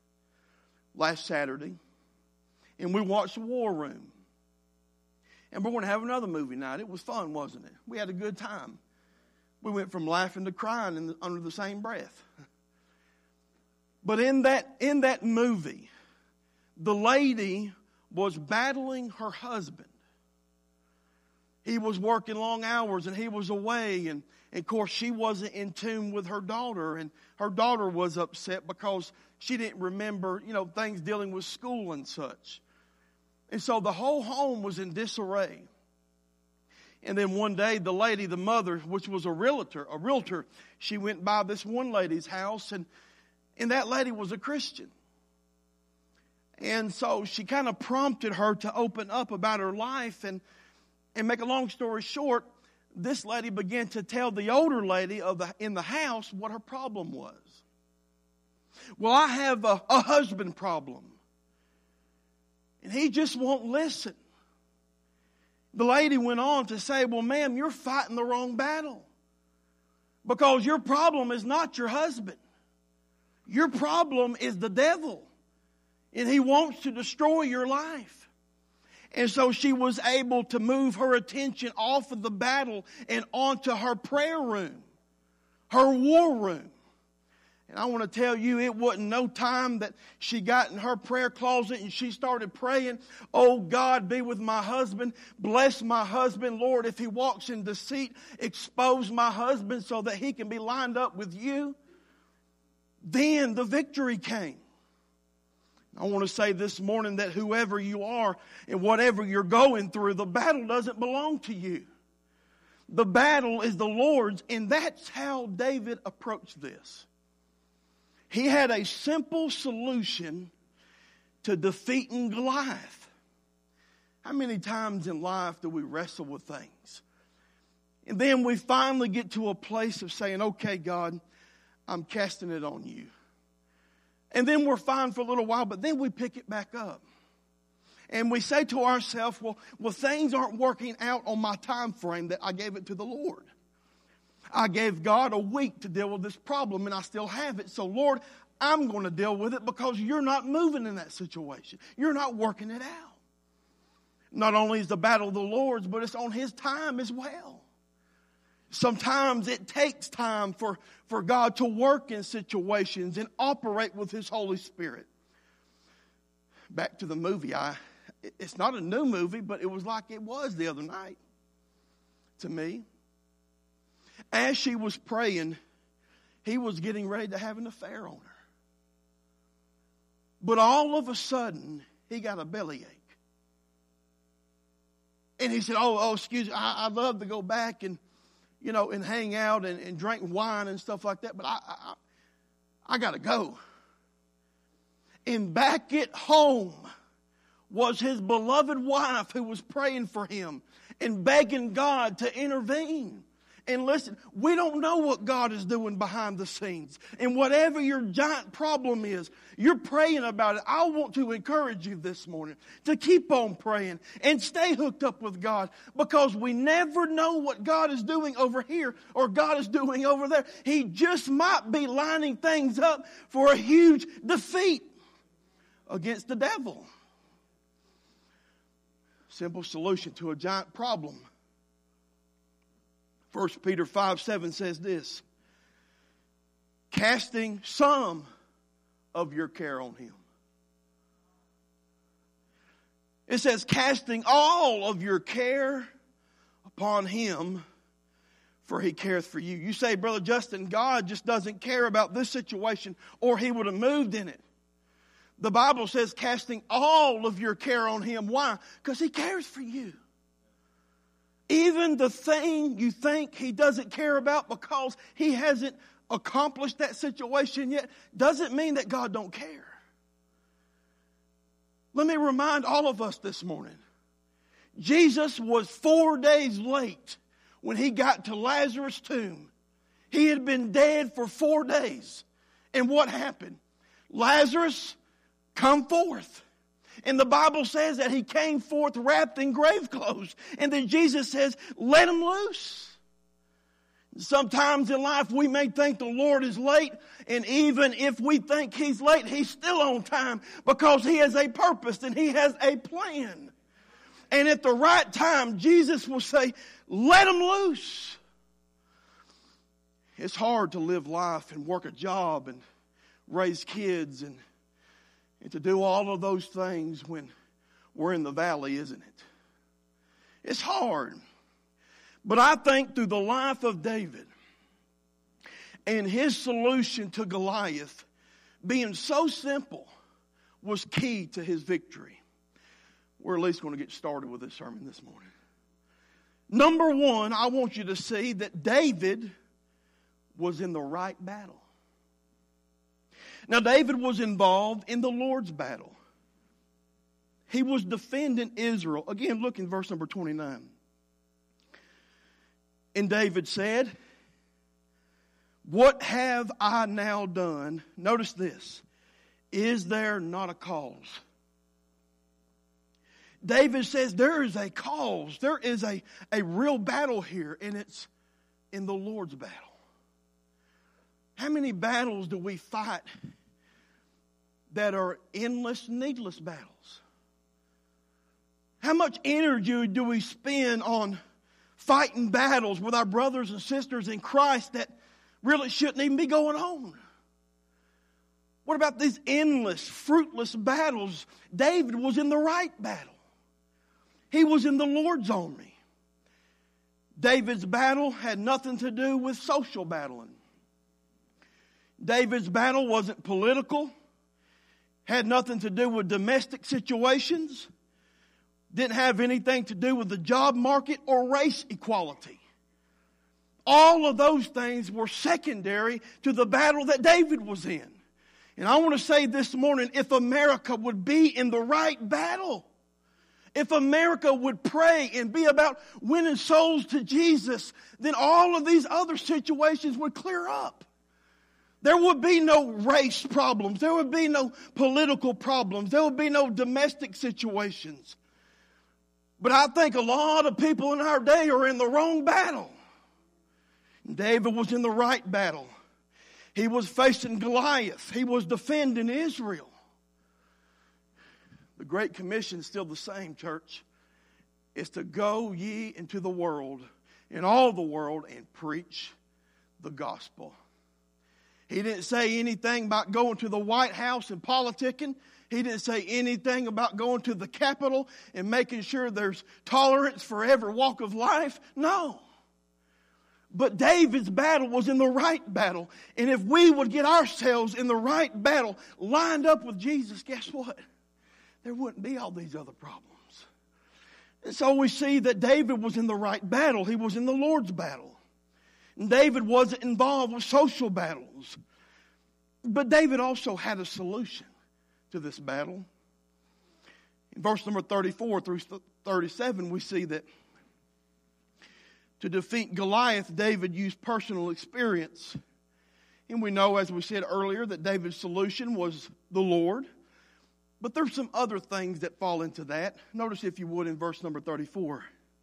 last Saturday, and we watched War Room. And we're going to have another movie night. It was fun, wasn't it? We had a good time. We went from laughing to crying under the same breath. But in that movie, the lady was battling her husband. He was working long hours and he was away. And of course, she wasn't in tune with her daughter. And her daughter was upset because she didn't remember, things dealing with school and such. And so the whole home was in disarray. And then one day, the lady, the mother, which was a realtor, she went by this one lady's house, and that lady was a Christian. And so she kind of prompted her to open up about her life. And make a long story short, this lady began to tell the older lady in the house what her problem was. Well, I have a husband problem. And he just won't listen. The lady went on to say, well, ma'am, you're fighting the wrong battle. Because your problem is not your husband. Your problem is the devil. And he wants to destroy your life. And so she was able to move her attention off of the battle and onto her prayer room, her war room. And I want to tell you, it wasn't no time that she got in her prayer closet and she started praying, oh God, be with my husband. Bless my husband. Lord, if he walks in deceit, expose my husband so that he can be lined up with you. Then the victory came. I want to say this morning that whoever you are and whatever you're going through, the battle doesn't belong to you. The battle is the Lord's, and that's how David approached this. He had a simple solution to defeating Goliath. How many times in life do we wrestle with things? And then we finally get to a place of saying, okay, God, I'm casting it on you. And then we're fine for a little while, but then we pick it back up. And we say to ourselves, well, things aren't working out on my time frame that I gave it to the Lord. I gave God a week to deal with this problem, and I still have it. So, Lord, I'm going to deal with it because you're not moving in that situation. You're not working it out. Not only is the battle the Lord's, but it's on His time as well. Sometimes it takes time for God to work in situations and operate with His Holy Spirit. Back to the movie. It's not a new movie, but it was like it was the other night to me. As she was praying, he was getting ready to have an affair on her. But all of a sudden, he got a bellyache. And he said, oh, excuse me, I'd love to go back and, and hang out and drink wine and stuff like that, but I got to go. And back at home was his beloved wife who was praying for him and begging God to intervene. And listen, we don't know what God is doing behind the scenes. And whatever your giant problem is, you're praying about it. I want to encourage you this morning to keep on praying and stay hooked up with God, because we never know what God is doing over here or God is doing over there. He just might be lining things up for a huge defeat against the devil. Simple solution to a giant problem. 1 Peter 5:7 says this: casting some of your care on Him. It says casting all of your care upon Him, for He careth for you. You say, Brother Justin, God just doesn't care about this situation, or He would have moved in it. The Bible says casting all of your care on Him. Why? Because He cares for you. Even the thing you think He doesn't care about because He hasn't accomplished that situation yet doesn't mean that God don't care. Let me remind all of us this morning. Jesus was 4 days late when He got to Lazarus' tomb. He had been dead for 4 days. And what happened? Lazarus, come forth. And the Bible says that he came forth wrapped in grave clothes. And then Jesus says, let him loose. Sometimes in life we may think the Lord is late, and even if we think He's late, He's still on time because He has a purpose and He has a plan. And at the right time, Jesus will say, let him loose. It's hard to live life and work a job and raise kids and to do all of those things when we're in the valley, isn't it? It's hard. But I think through the life of David and his solution to Goliath being so simple was key to his victory. We're at least going to get started with this sermon this morning. Number one, I want you to see that David was in the right battle. Now, David was involved in the Lord's battle. He was defending Israel. Again, look in verse number 29. And David said, what have I now done? Notice this. Is there not a cause? David says there is a cause. There is a real battle here, and it's in the Lord's battle. How many battles do we fight that are endless, needless battles? How much energy do we spend on fighting battles with our brothers and sisters in Christ that really shouldn't even be going on? What about these endless, fruitless battles? David was in the right battle. He was in the Lord's army. David's battle had nothing to do with social battling. David's battle wasn't political, had nothing to do with domestic situations, didn't have anything to do with the job market or race equality. All of those things were secondary to the battle that David was in. And I want to say this morning, if America would be in the right battle, if America would pray and be about winning souls to Jesus, then all of these other situations would clear up. There would be no race problems. There would be no political problems. There would be no domestic situations. But I think a lot of people in our day are in the wrong battle. David was in the right battle. He was facing Goliath. He was defending Israel. The Great Commission is still the same, church. It's to go ye into the world, in all the world, and preach the gospel. He didn't say anything about going to the White House and politicking. He didn't say anything about going to the Capitol and making sure there's tolerance for every walk of life. No. But David's battle was in the right battle. And if we would get ourselves in the right battle, lined up with Jesus, guess what? There wouldn't be all these other problems. And so we see that David was in the right battle. He was in the Lord's battle. And David wasn't involved with social battles. But David also had a solution to this battle. In verse number 34 through 37, we see that to defeat Goliath, David used personal experience. And we know, as we said earlier, that David's solution was the Lord. But there's some other things that fall into that. Notice, if you would, in verse number 34.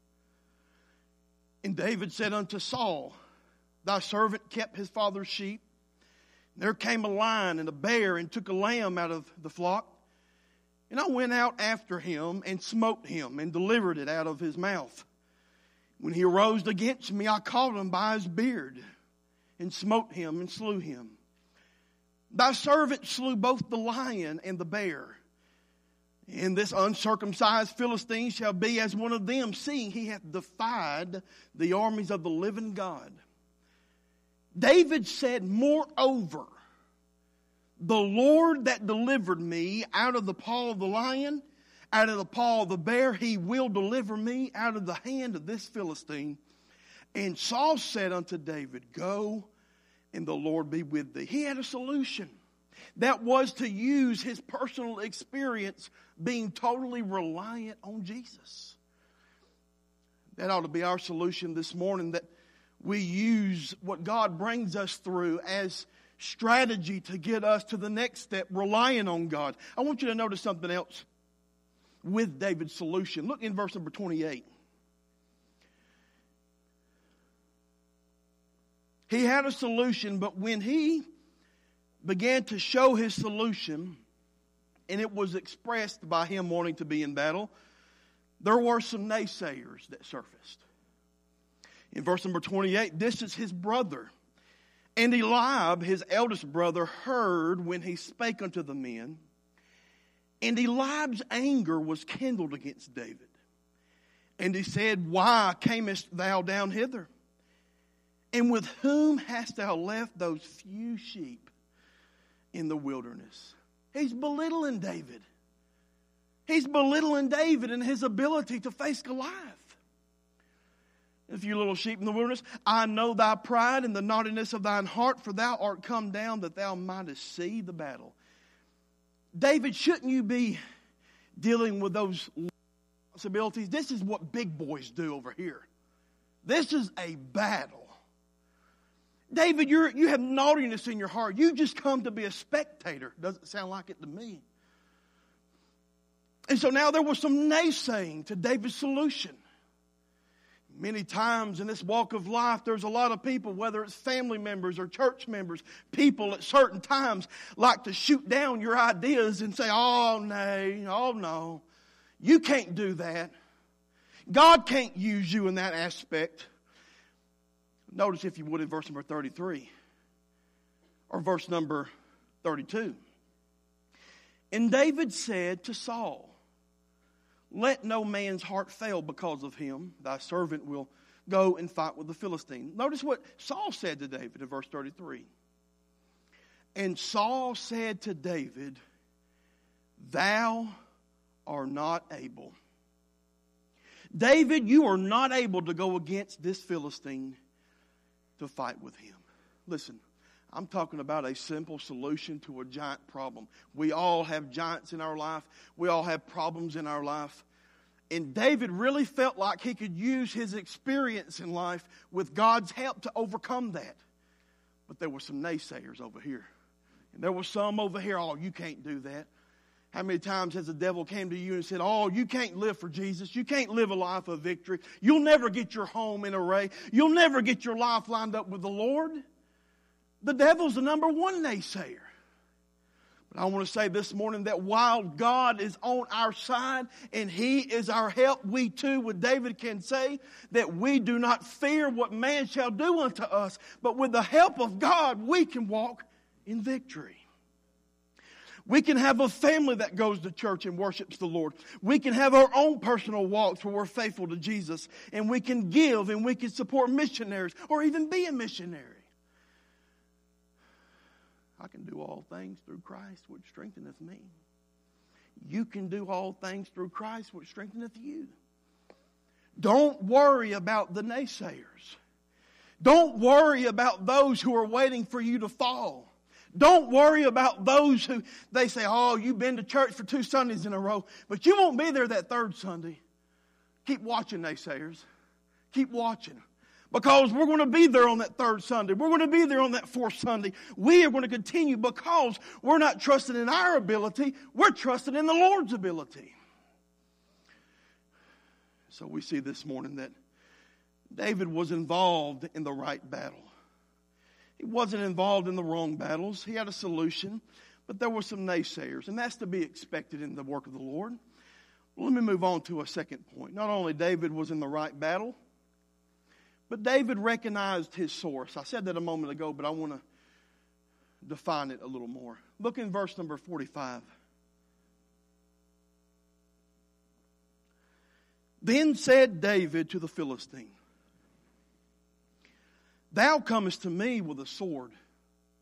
And David said unto Saul, thy servant kept his father's sheep. There came a lion and a bear and took a lamb out of the flock. And I went out after him and smote him and delivered it out of his mouth. When he arose against me, I caught him by his beard and smote him and slew him. Thy servant slew both the lion and the bear. And this uncircumcised Philistine shall be as one of them, seeing he hath defied the armies of the living God. David said, moreover, the Lord that delivered me out of the paw of the lion, out of the paw of the bear. He will deliver me out of the hand of this Philistine. And Saul said unto David, Go, and the Lord be with thee. He had a solution. That was to use his personal experience being totally reliant on Jesus. That ought to be our solution this morning, that we use what God brings us through as strategy to get us to the next step, relying on God. I want you to notice something else with David's solution. Look in verse number 28. He had a solution, but when he began to show his solution, and it was expressed by him wanting to be in battle, there were some naysayers that surfaced. In verse number 28, this is his brother. And Eliab, his eldest brother, heard when he spake unto the men. And Eliab's anger was kindled against David. And he said, Why camest thou down hither? And with whom hast thou left those few sheep in the wilderness? He's belittling David. He's belittling David and his ability to face Goliath. A few little sheep in the wilderness. I know thy pride and the naughtiness of thine heart, for thou art come down that thou mightest see the battle. David, shouldn't you be dealing with those responsibilities? This is what big boys do over here. This is a battle. David, you have naughtiness in your heart. You just come to be a spectator. Doesn't sound like it to me. And so now there was some naysaying to David's solution. Many times in this walk of life, there's a lot of people, whether it's family members or church members, people at certain times like to shoot down your ideas and say, oh no, you can't do that. God can't use you in that aspect. Notice, if you would, in verse number 33 or verse number 32. And David said to Saul, Let no man's heart fail because of him. Thy servant will go and fight with the Philistine. Notice what Saul said to David in verse 33. And Saul said to David, Thou art not able. David, you are not able to go against this Philistine to fight with him. Listen, I'm talking about a simple solution to a giant problem. We all have giants in our life. We all have problems in our life. And David really felt like he could use his experience in life with God's help to overcome that. But there were some naysayers over here. And there were some over here, oh, you can't do that. How many times has the devil came to you and said, oh, you can't live for Jesus. You can't live a life of victory. You'll never get your home in array. You'll never get your life lined up with the Lord. The devil's the number one naysayer. But I want to say this morning that while God is on our side and He is our help, we too, with David, can say that we do not fear what man shall do unto us. But with the help of God, we can walk in victory. We can have a family that goes to church and worships the Lord. We can have our own personal walks where we're faithful to Jesus. And we can give and we can support missionaries or even be a missionary. I can do all things through Christ which strengtheneth me. You can do all things through Christ which strengtheneth you. Don't worry about the naysayers. Don't worry about those who are waiting for you to fall. Don't worry about those who, they say, oh, you've been to church for 2 Sundays in a row, but you won't be there that 3rd Sunday. Keep watching, naysayers. Keep watching. Because we're going to be there on that 3rd Sunday. We're going to be there on that 4th Sunday. We are going to continue because we're not trusting in our ability. We're trusting in the Lord's ability. So we see this morning that David was involved in the right battle. He wasn't involved in the wrong battles. He had a solution, but there were some naysayers, and that's to be expected in the work of the Lord. Well, let me move on to a second point. Not only David was in the right battle, but David recognized his source. I said that a moment ago, but I want to define it a little more. Look in verse number 45. Then said David to the Philistine, Thou comest to me with a sword,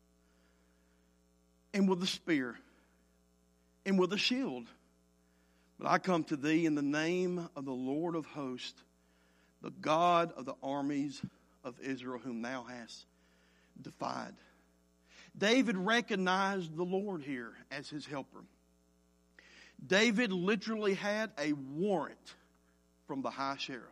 and with a spear, and with a shield. But I come to thee in the name of the Lord of hosts, the God of the armies of Israel, whom thou hast defied. David recognized the Lord here as his helper. David literally had a warrant from the high sheriff.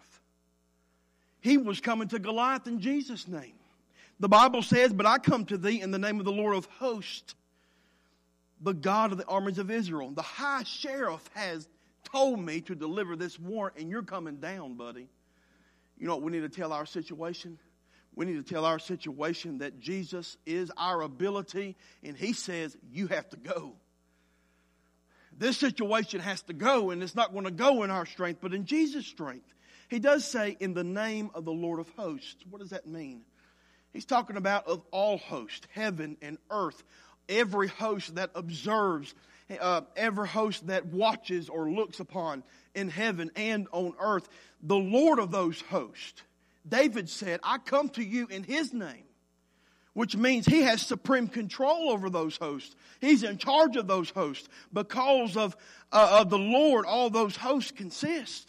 He was coming to Goliath in Jesus' name. The Bible says, but I come to thee in the name of the Lord of hosts, the God of the armies of Israel. The high sheriff has told me to deliver this warrant, and you're coming down, buddy. You know what we need to tell our situation? We need to tell our situation that Jesus is our ability, and he says, you have to go. This situation has to go, and it's not going to go in our strength, but in Jesus' strength. He does say, in the name of the Lord of hosts. What does that mean? He's talking about of all hosts, heaven and earth, every host that observes, every host that watches or looks upon in heaven and on earth. The Lord of those hosts. David said, I come to you in his name, which means he has supreme control over those hosts. He's in charge of those hosts. Because of the Lord, all those hosts consist.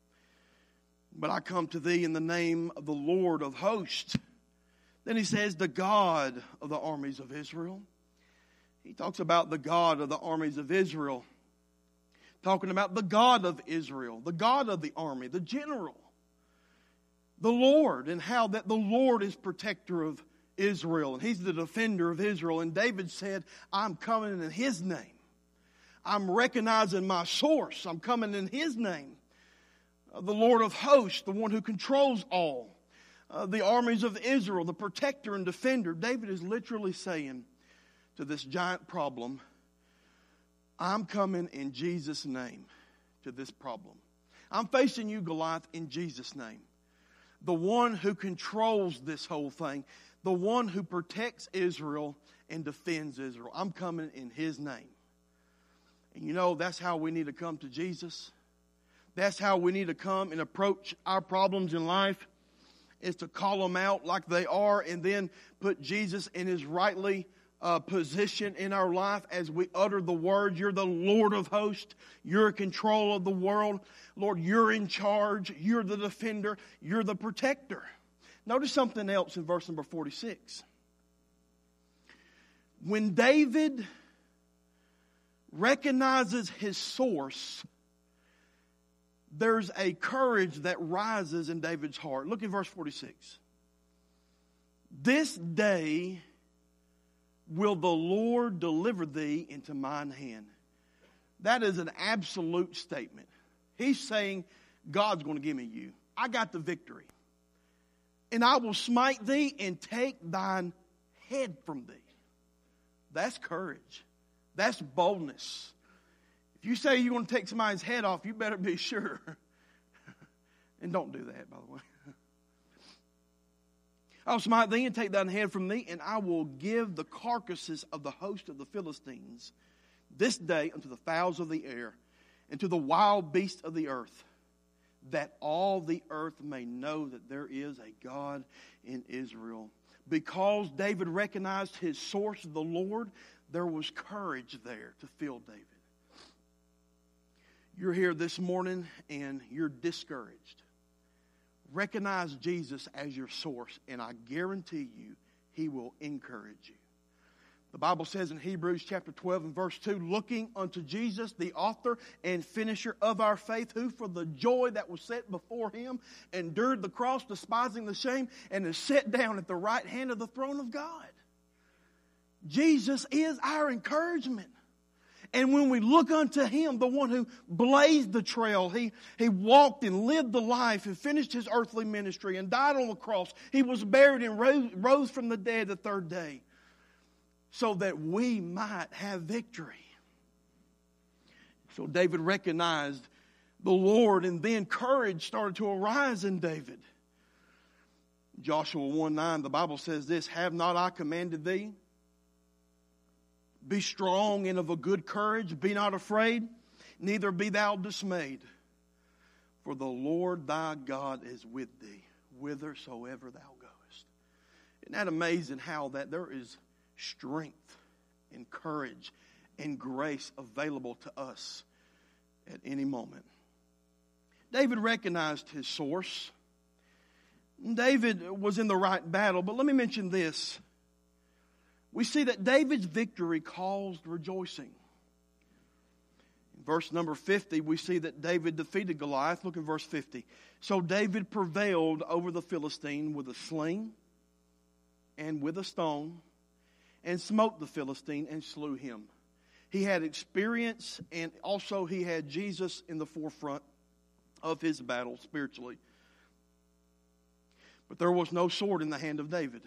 But I come to thee in the name of the Lord of hosts. Then he says, the God of the armies of Israel. He talks about the God of the armies of Israel. Talking about the God of Israel, the God of the army, the general. The Lord, and how that the Lord is protector of Israel. And he's the defender of Israel. And David said, I'm coming in his name. I'm recognizing my source. I'm coming in his name. The Lord of hosts, the one who controls all. The armies of Israel, the protector and defender. David is literally saying to this giant problem, I'm coming in Jesus' name to this problem. I'm facing you, Goliath, in Jesus' name. The one who controls this whole thing. The one who protects Israel and defends Israel. I'm coming in his name. And you know, that's how we need to come to Jesus. That's how we need to come and approach our problems in life, is to call them out like they are and then put Jesus in his rightly position in our life as we utter the words, you're the Lord of hosts, you're in control of the world. Lord, you're in charge, you're the defender, you're the protector. Notice something else in verse number 46. When David recognizes his source, there's a courage that rises in David's heart. Look at verse 46. This day will the Lord deliver thee into mine hand. That is an absolute statement. He's saying, God's going to give me you. I got the victory. And I will smite thee and take thine head from thee. That's courage. That's boldness. If you say you're going to take somebody's head off, you better be sure. And don't do that, by the way. I'll smite thee and take thine head from thee, and I will give the carcasses of the host of the Philistines this day unto the fowls of the air, and to the wild beasts of the earth, that all the earth may know that there is a God in Israel. Because David recognized his source, the Lord, there was courage there to fill David. You're here this morning and you're discouraged. Recognize Jesus as your source, and I guarantee you, he will encourage you. The Bible says in Hebrews chapter 12 and verse 2, looking unto Jesus, the author and finisher of our faith, who for the joy that was set before him endured the cross, despising the shame, and is set down at the right hand of the throne of God. Jesus is our encouragement. And when we look unto him, the one who blazed the trail, he walked and lived the life and finished his earthly ministry and died on the cross. He was buried and rose from the dead the third day, so that we might have victory. So David recognized the Lord, and then courage started to arise in David. Joshua 1:9, the Bible says this, have not I commanded thee? Be strong and of a good courage, be not afraid, neither be thou dismayed. For the Lord thy God is with thee, whithersoever thou goest. Isn't that amazing how that there is strength and courage and grace available to us at any moment. David recognized his source. David was in the right battle, but let me mention this. We see that David's victory caused rejoicing. In verse number 50, we see that David defeated Goliath. Look in verse 50. So David prevailed over the Philistine with a sling and with a stone, and smote the Philistine and slew him. He had experience, and also he had Jesus in the forefront of his battle spiritually. But there was no sword in the hand of David.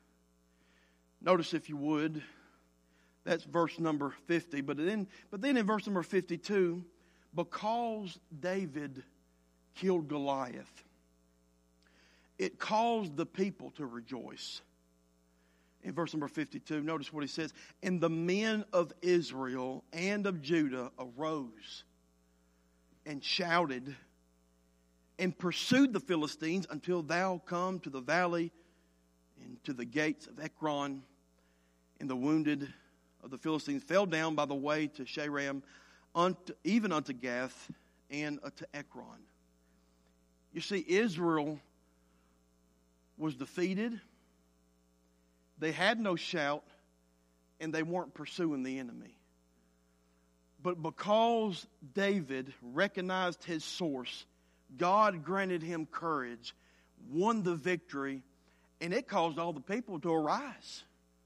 Notice, if you would, that's verse number 50. But then in verse number 52, because David killed Goliath, it caused the people to rejoice. In verse number 52, notice what he says. And the men of Israel and of Judah arose and shouted and pursued the Philistines until thou come to the valley and to the gates of Ekron. And the wounded of the Philistines fell down by the way to Shaaraim, even unto Gath and unto Ekron. You see, Israel was defeated. They had no shout, and they weren't pursuing the enemy. But because David recognized his source, God granted him courage, won the victory, and it caused all the people to arise.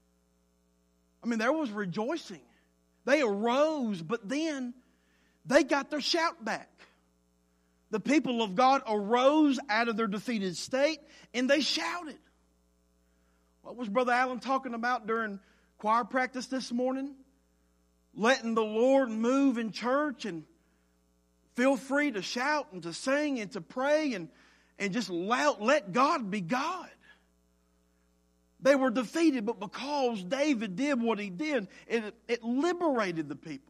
I mean, there was rejoicing. They arose, but then they got their shout back. The people of God arose out of their defeated state, and they shouted. What was Brother Allen talking about during choir practice this morning? Letting the Lord move in church, and feel free to shout and to sing and to pray and just let God be God. They were defeated, but because David did what he did, it liberated the people.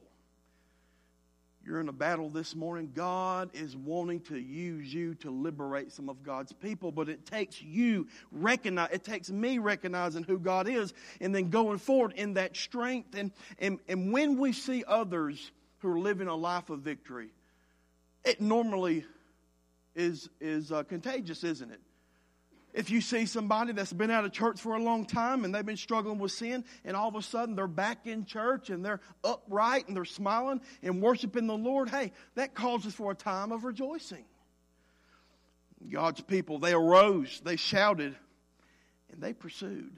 You're in a battle this morning. God is wanting to use you to liberate some of God's people, but it takes it takes me recognizing who God is, and then going forward in that strength. And when we see others who are living a life of victory, it normally is contagious, isn't it? If you see somebody that's been out of church for a long time and they've been struggling with sin, and all of a sudden they're back in church and they're upright and they're smiling and worshiping the Lord, hey, that causes for a time of rejoicing. God's people, they arose, they shouted, and they pursued.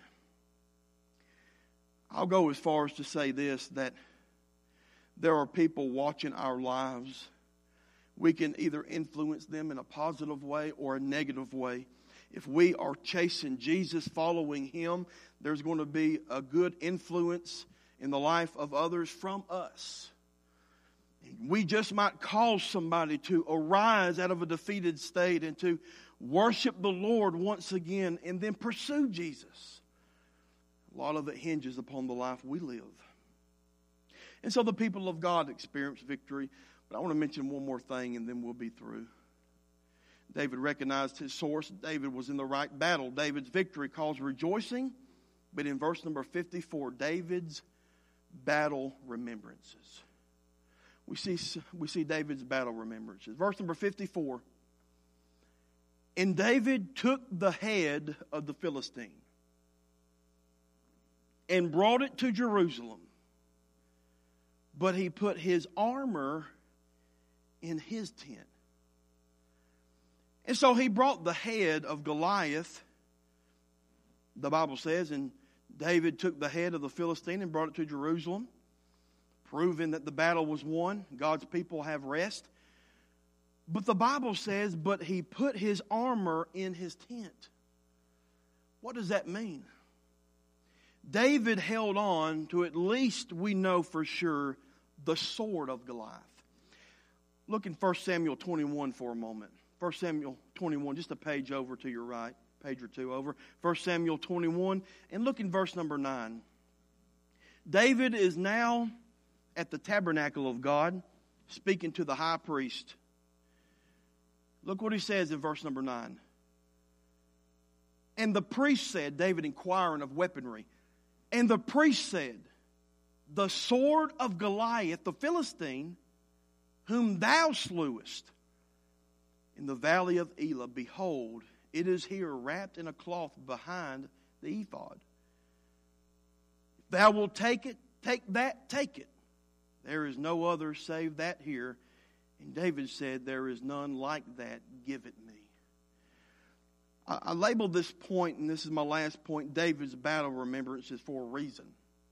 I'll go as far as to say this, that there are people watching our lives. We can either influence them in a positive way or a negative way. If we are chasing Jesus, following Him, there's going to be a good influence in the life of others from us. We just might cause somebody to arise out of a defeated state and to worship the Lord once again and then pursue Jesus. A lot of it hinges upon the life we live. And so the people of God experience victory. But I want to mention one more thing and then we'll be through. David recognized his source. David was in the right battle. David's victory caused rejoicing. But in verse number 54, David's battle remembrances. We see David's battle remembrances. Verse number 54. And David took the head of the Philistine and brought it to Jerusalem. But he put his armor in his tent. And so he brought the head of Goliath, the Bible says, and David took the head of the Philistine and brought it to Jerusalem, proving that the battle was won. God's people have rest. But the Bible says, but he put his armor in his tent. What does that mean? David held on to, at least we know for sure, the sword of Goliath. Look in 1 Samuel 21 for a moment. 1 Samuel 21, just a page over to your right, page or two over. 1 Samuel 21, and look in verse number 9. David is now at the tabernacle of God, speaking to the high priest. Look what he says in verse number 9. And the priest said, David inquiring of weaponry, and the priest said, the sword of Goliath, the Philistine, whom thou slewest in the valley of Elah, behold, it is here wrapped in a cloth behind the ephod. If thou wilt take it, take it. There is no other save that here. And David said, there is none like that, give it me. I labeled this point, and this is my last point, David's battle remembrances for a reason.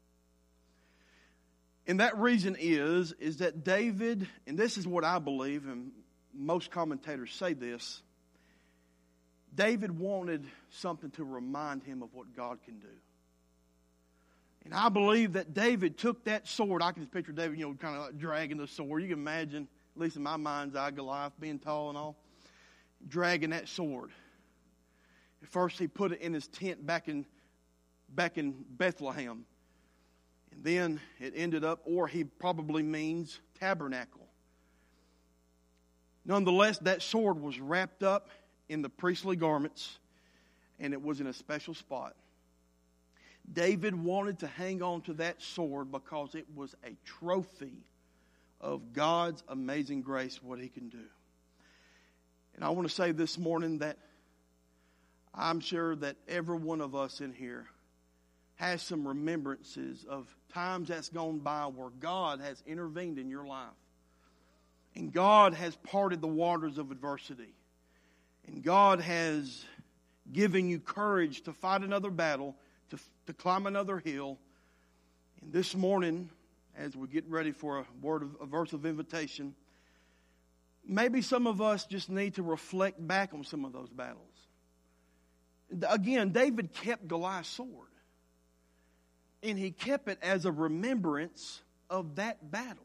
And that reason is that David, and this is what I believe, and most commentators say this, David wanted something to remind him of what God can do. And I believe that David took that sword. I can just picture David, kind of like dragging the sword. You can imagine, at least in my mind's eye, Goliath being tall and all, dragging that sword. At first, he put it in his tent back in Bethlehem. And then it ended up, or he probably means tabernacle. Nonetheless, that sword was wrapped up in the priestly garments, and it was in a special spot. David wanted to hang on to that sword because it was a trophy of God's amazing grace, what He can do. And I want to say this morning that I'm sure that every one of us in here has some remembrances of times that's gone by where God has intervened in your life. And God has parted the waters of adversity. And God has given you courage to fight another battle, to climb another hill. And this morning, as we get ready for a verse of invitation, maybe some of us just need to reflect back on some of those battles. Again, David kept Goliath's sword. And he kept it as a remembrance of that battle.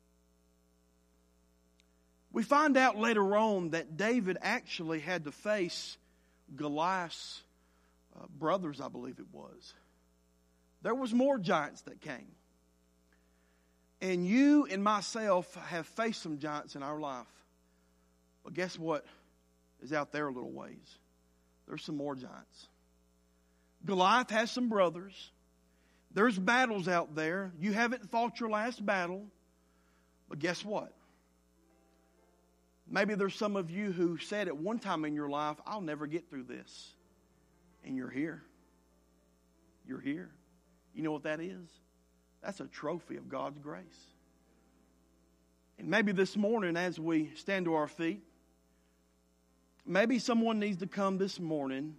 We find out later on that David actually had to face Goliath's brothers, I believe it was. There was more giants that came. And you and myself have faced some giants in our life. But guess what is out there a little ways? There's some more giants. Goliath has some brothers. There's battles out there. You haven't fought your last battle. But guess what? Maybe there's some of you who said at one time in your life, I'll never get through this. And you're here. You're here. You know what that is? That's a trophy of God's grace. And maybe this morning as we stand to our feet, maybe someone needs to come this morning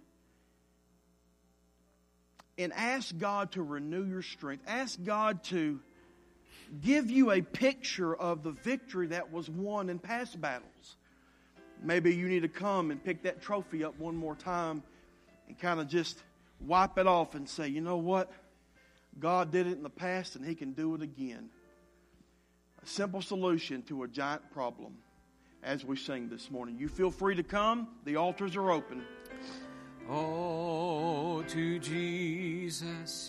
and ask God to renew your strength. Ask God to give you a picture of the victory that was won in past battles. Maybe you need to come and pick that trophy up one more time and kind of just wipe it off and say, you know what? God did it in the past and He can do it again. A simple solution to a giant problem as we sing this morning. You feel free to come. The altars are open. Oh, to Jesus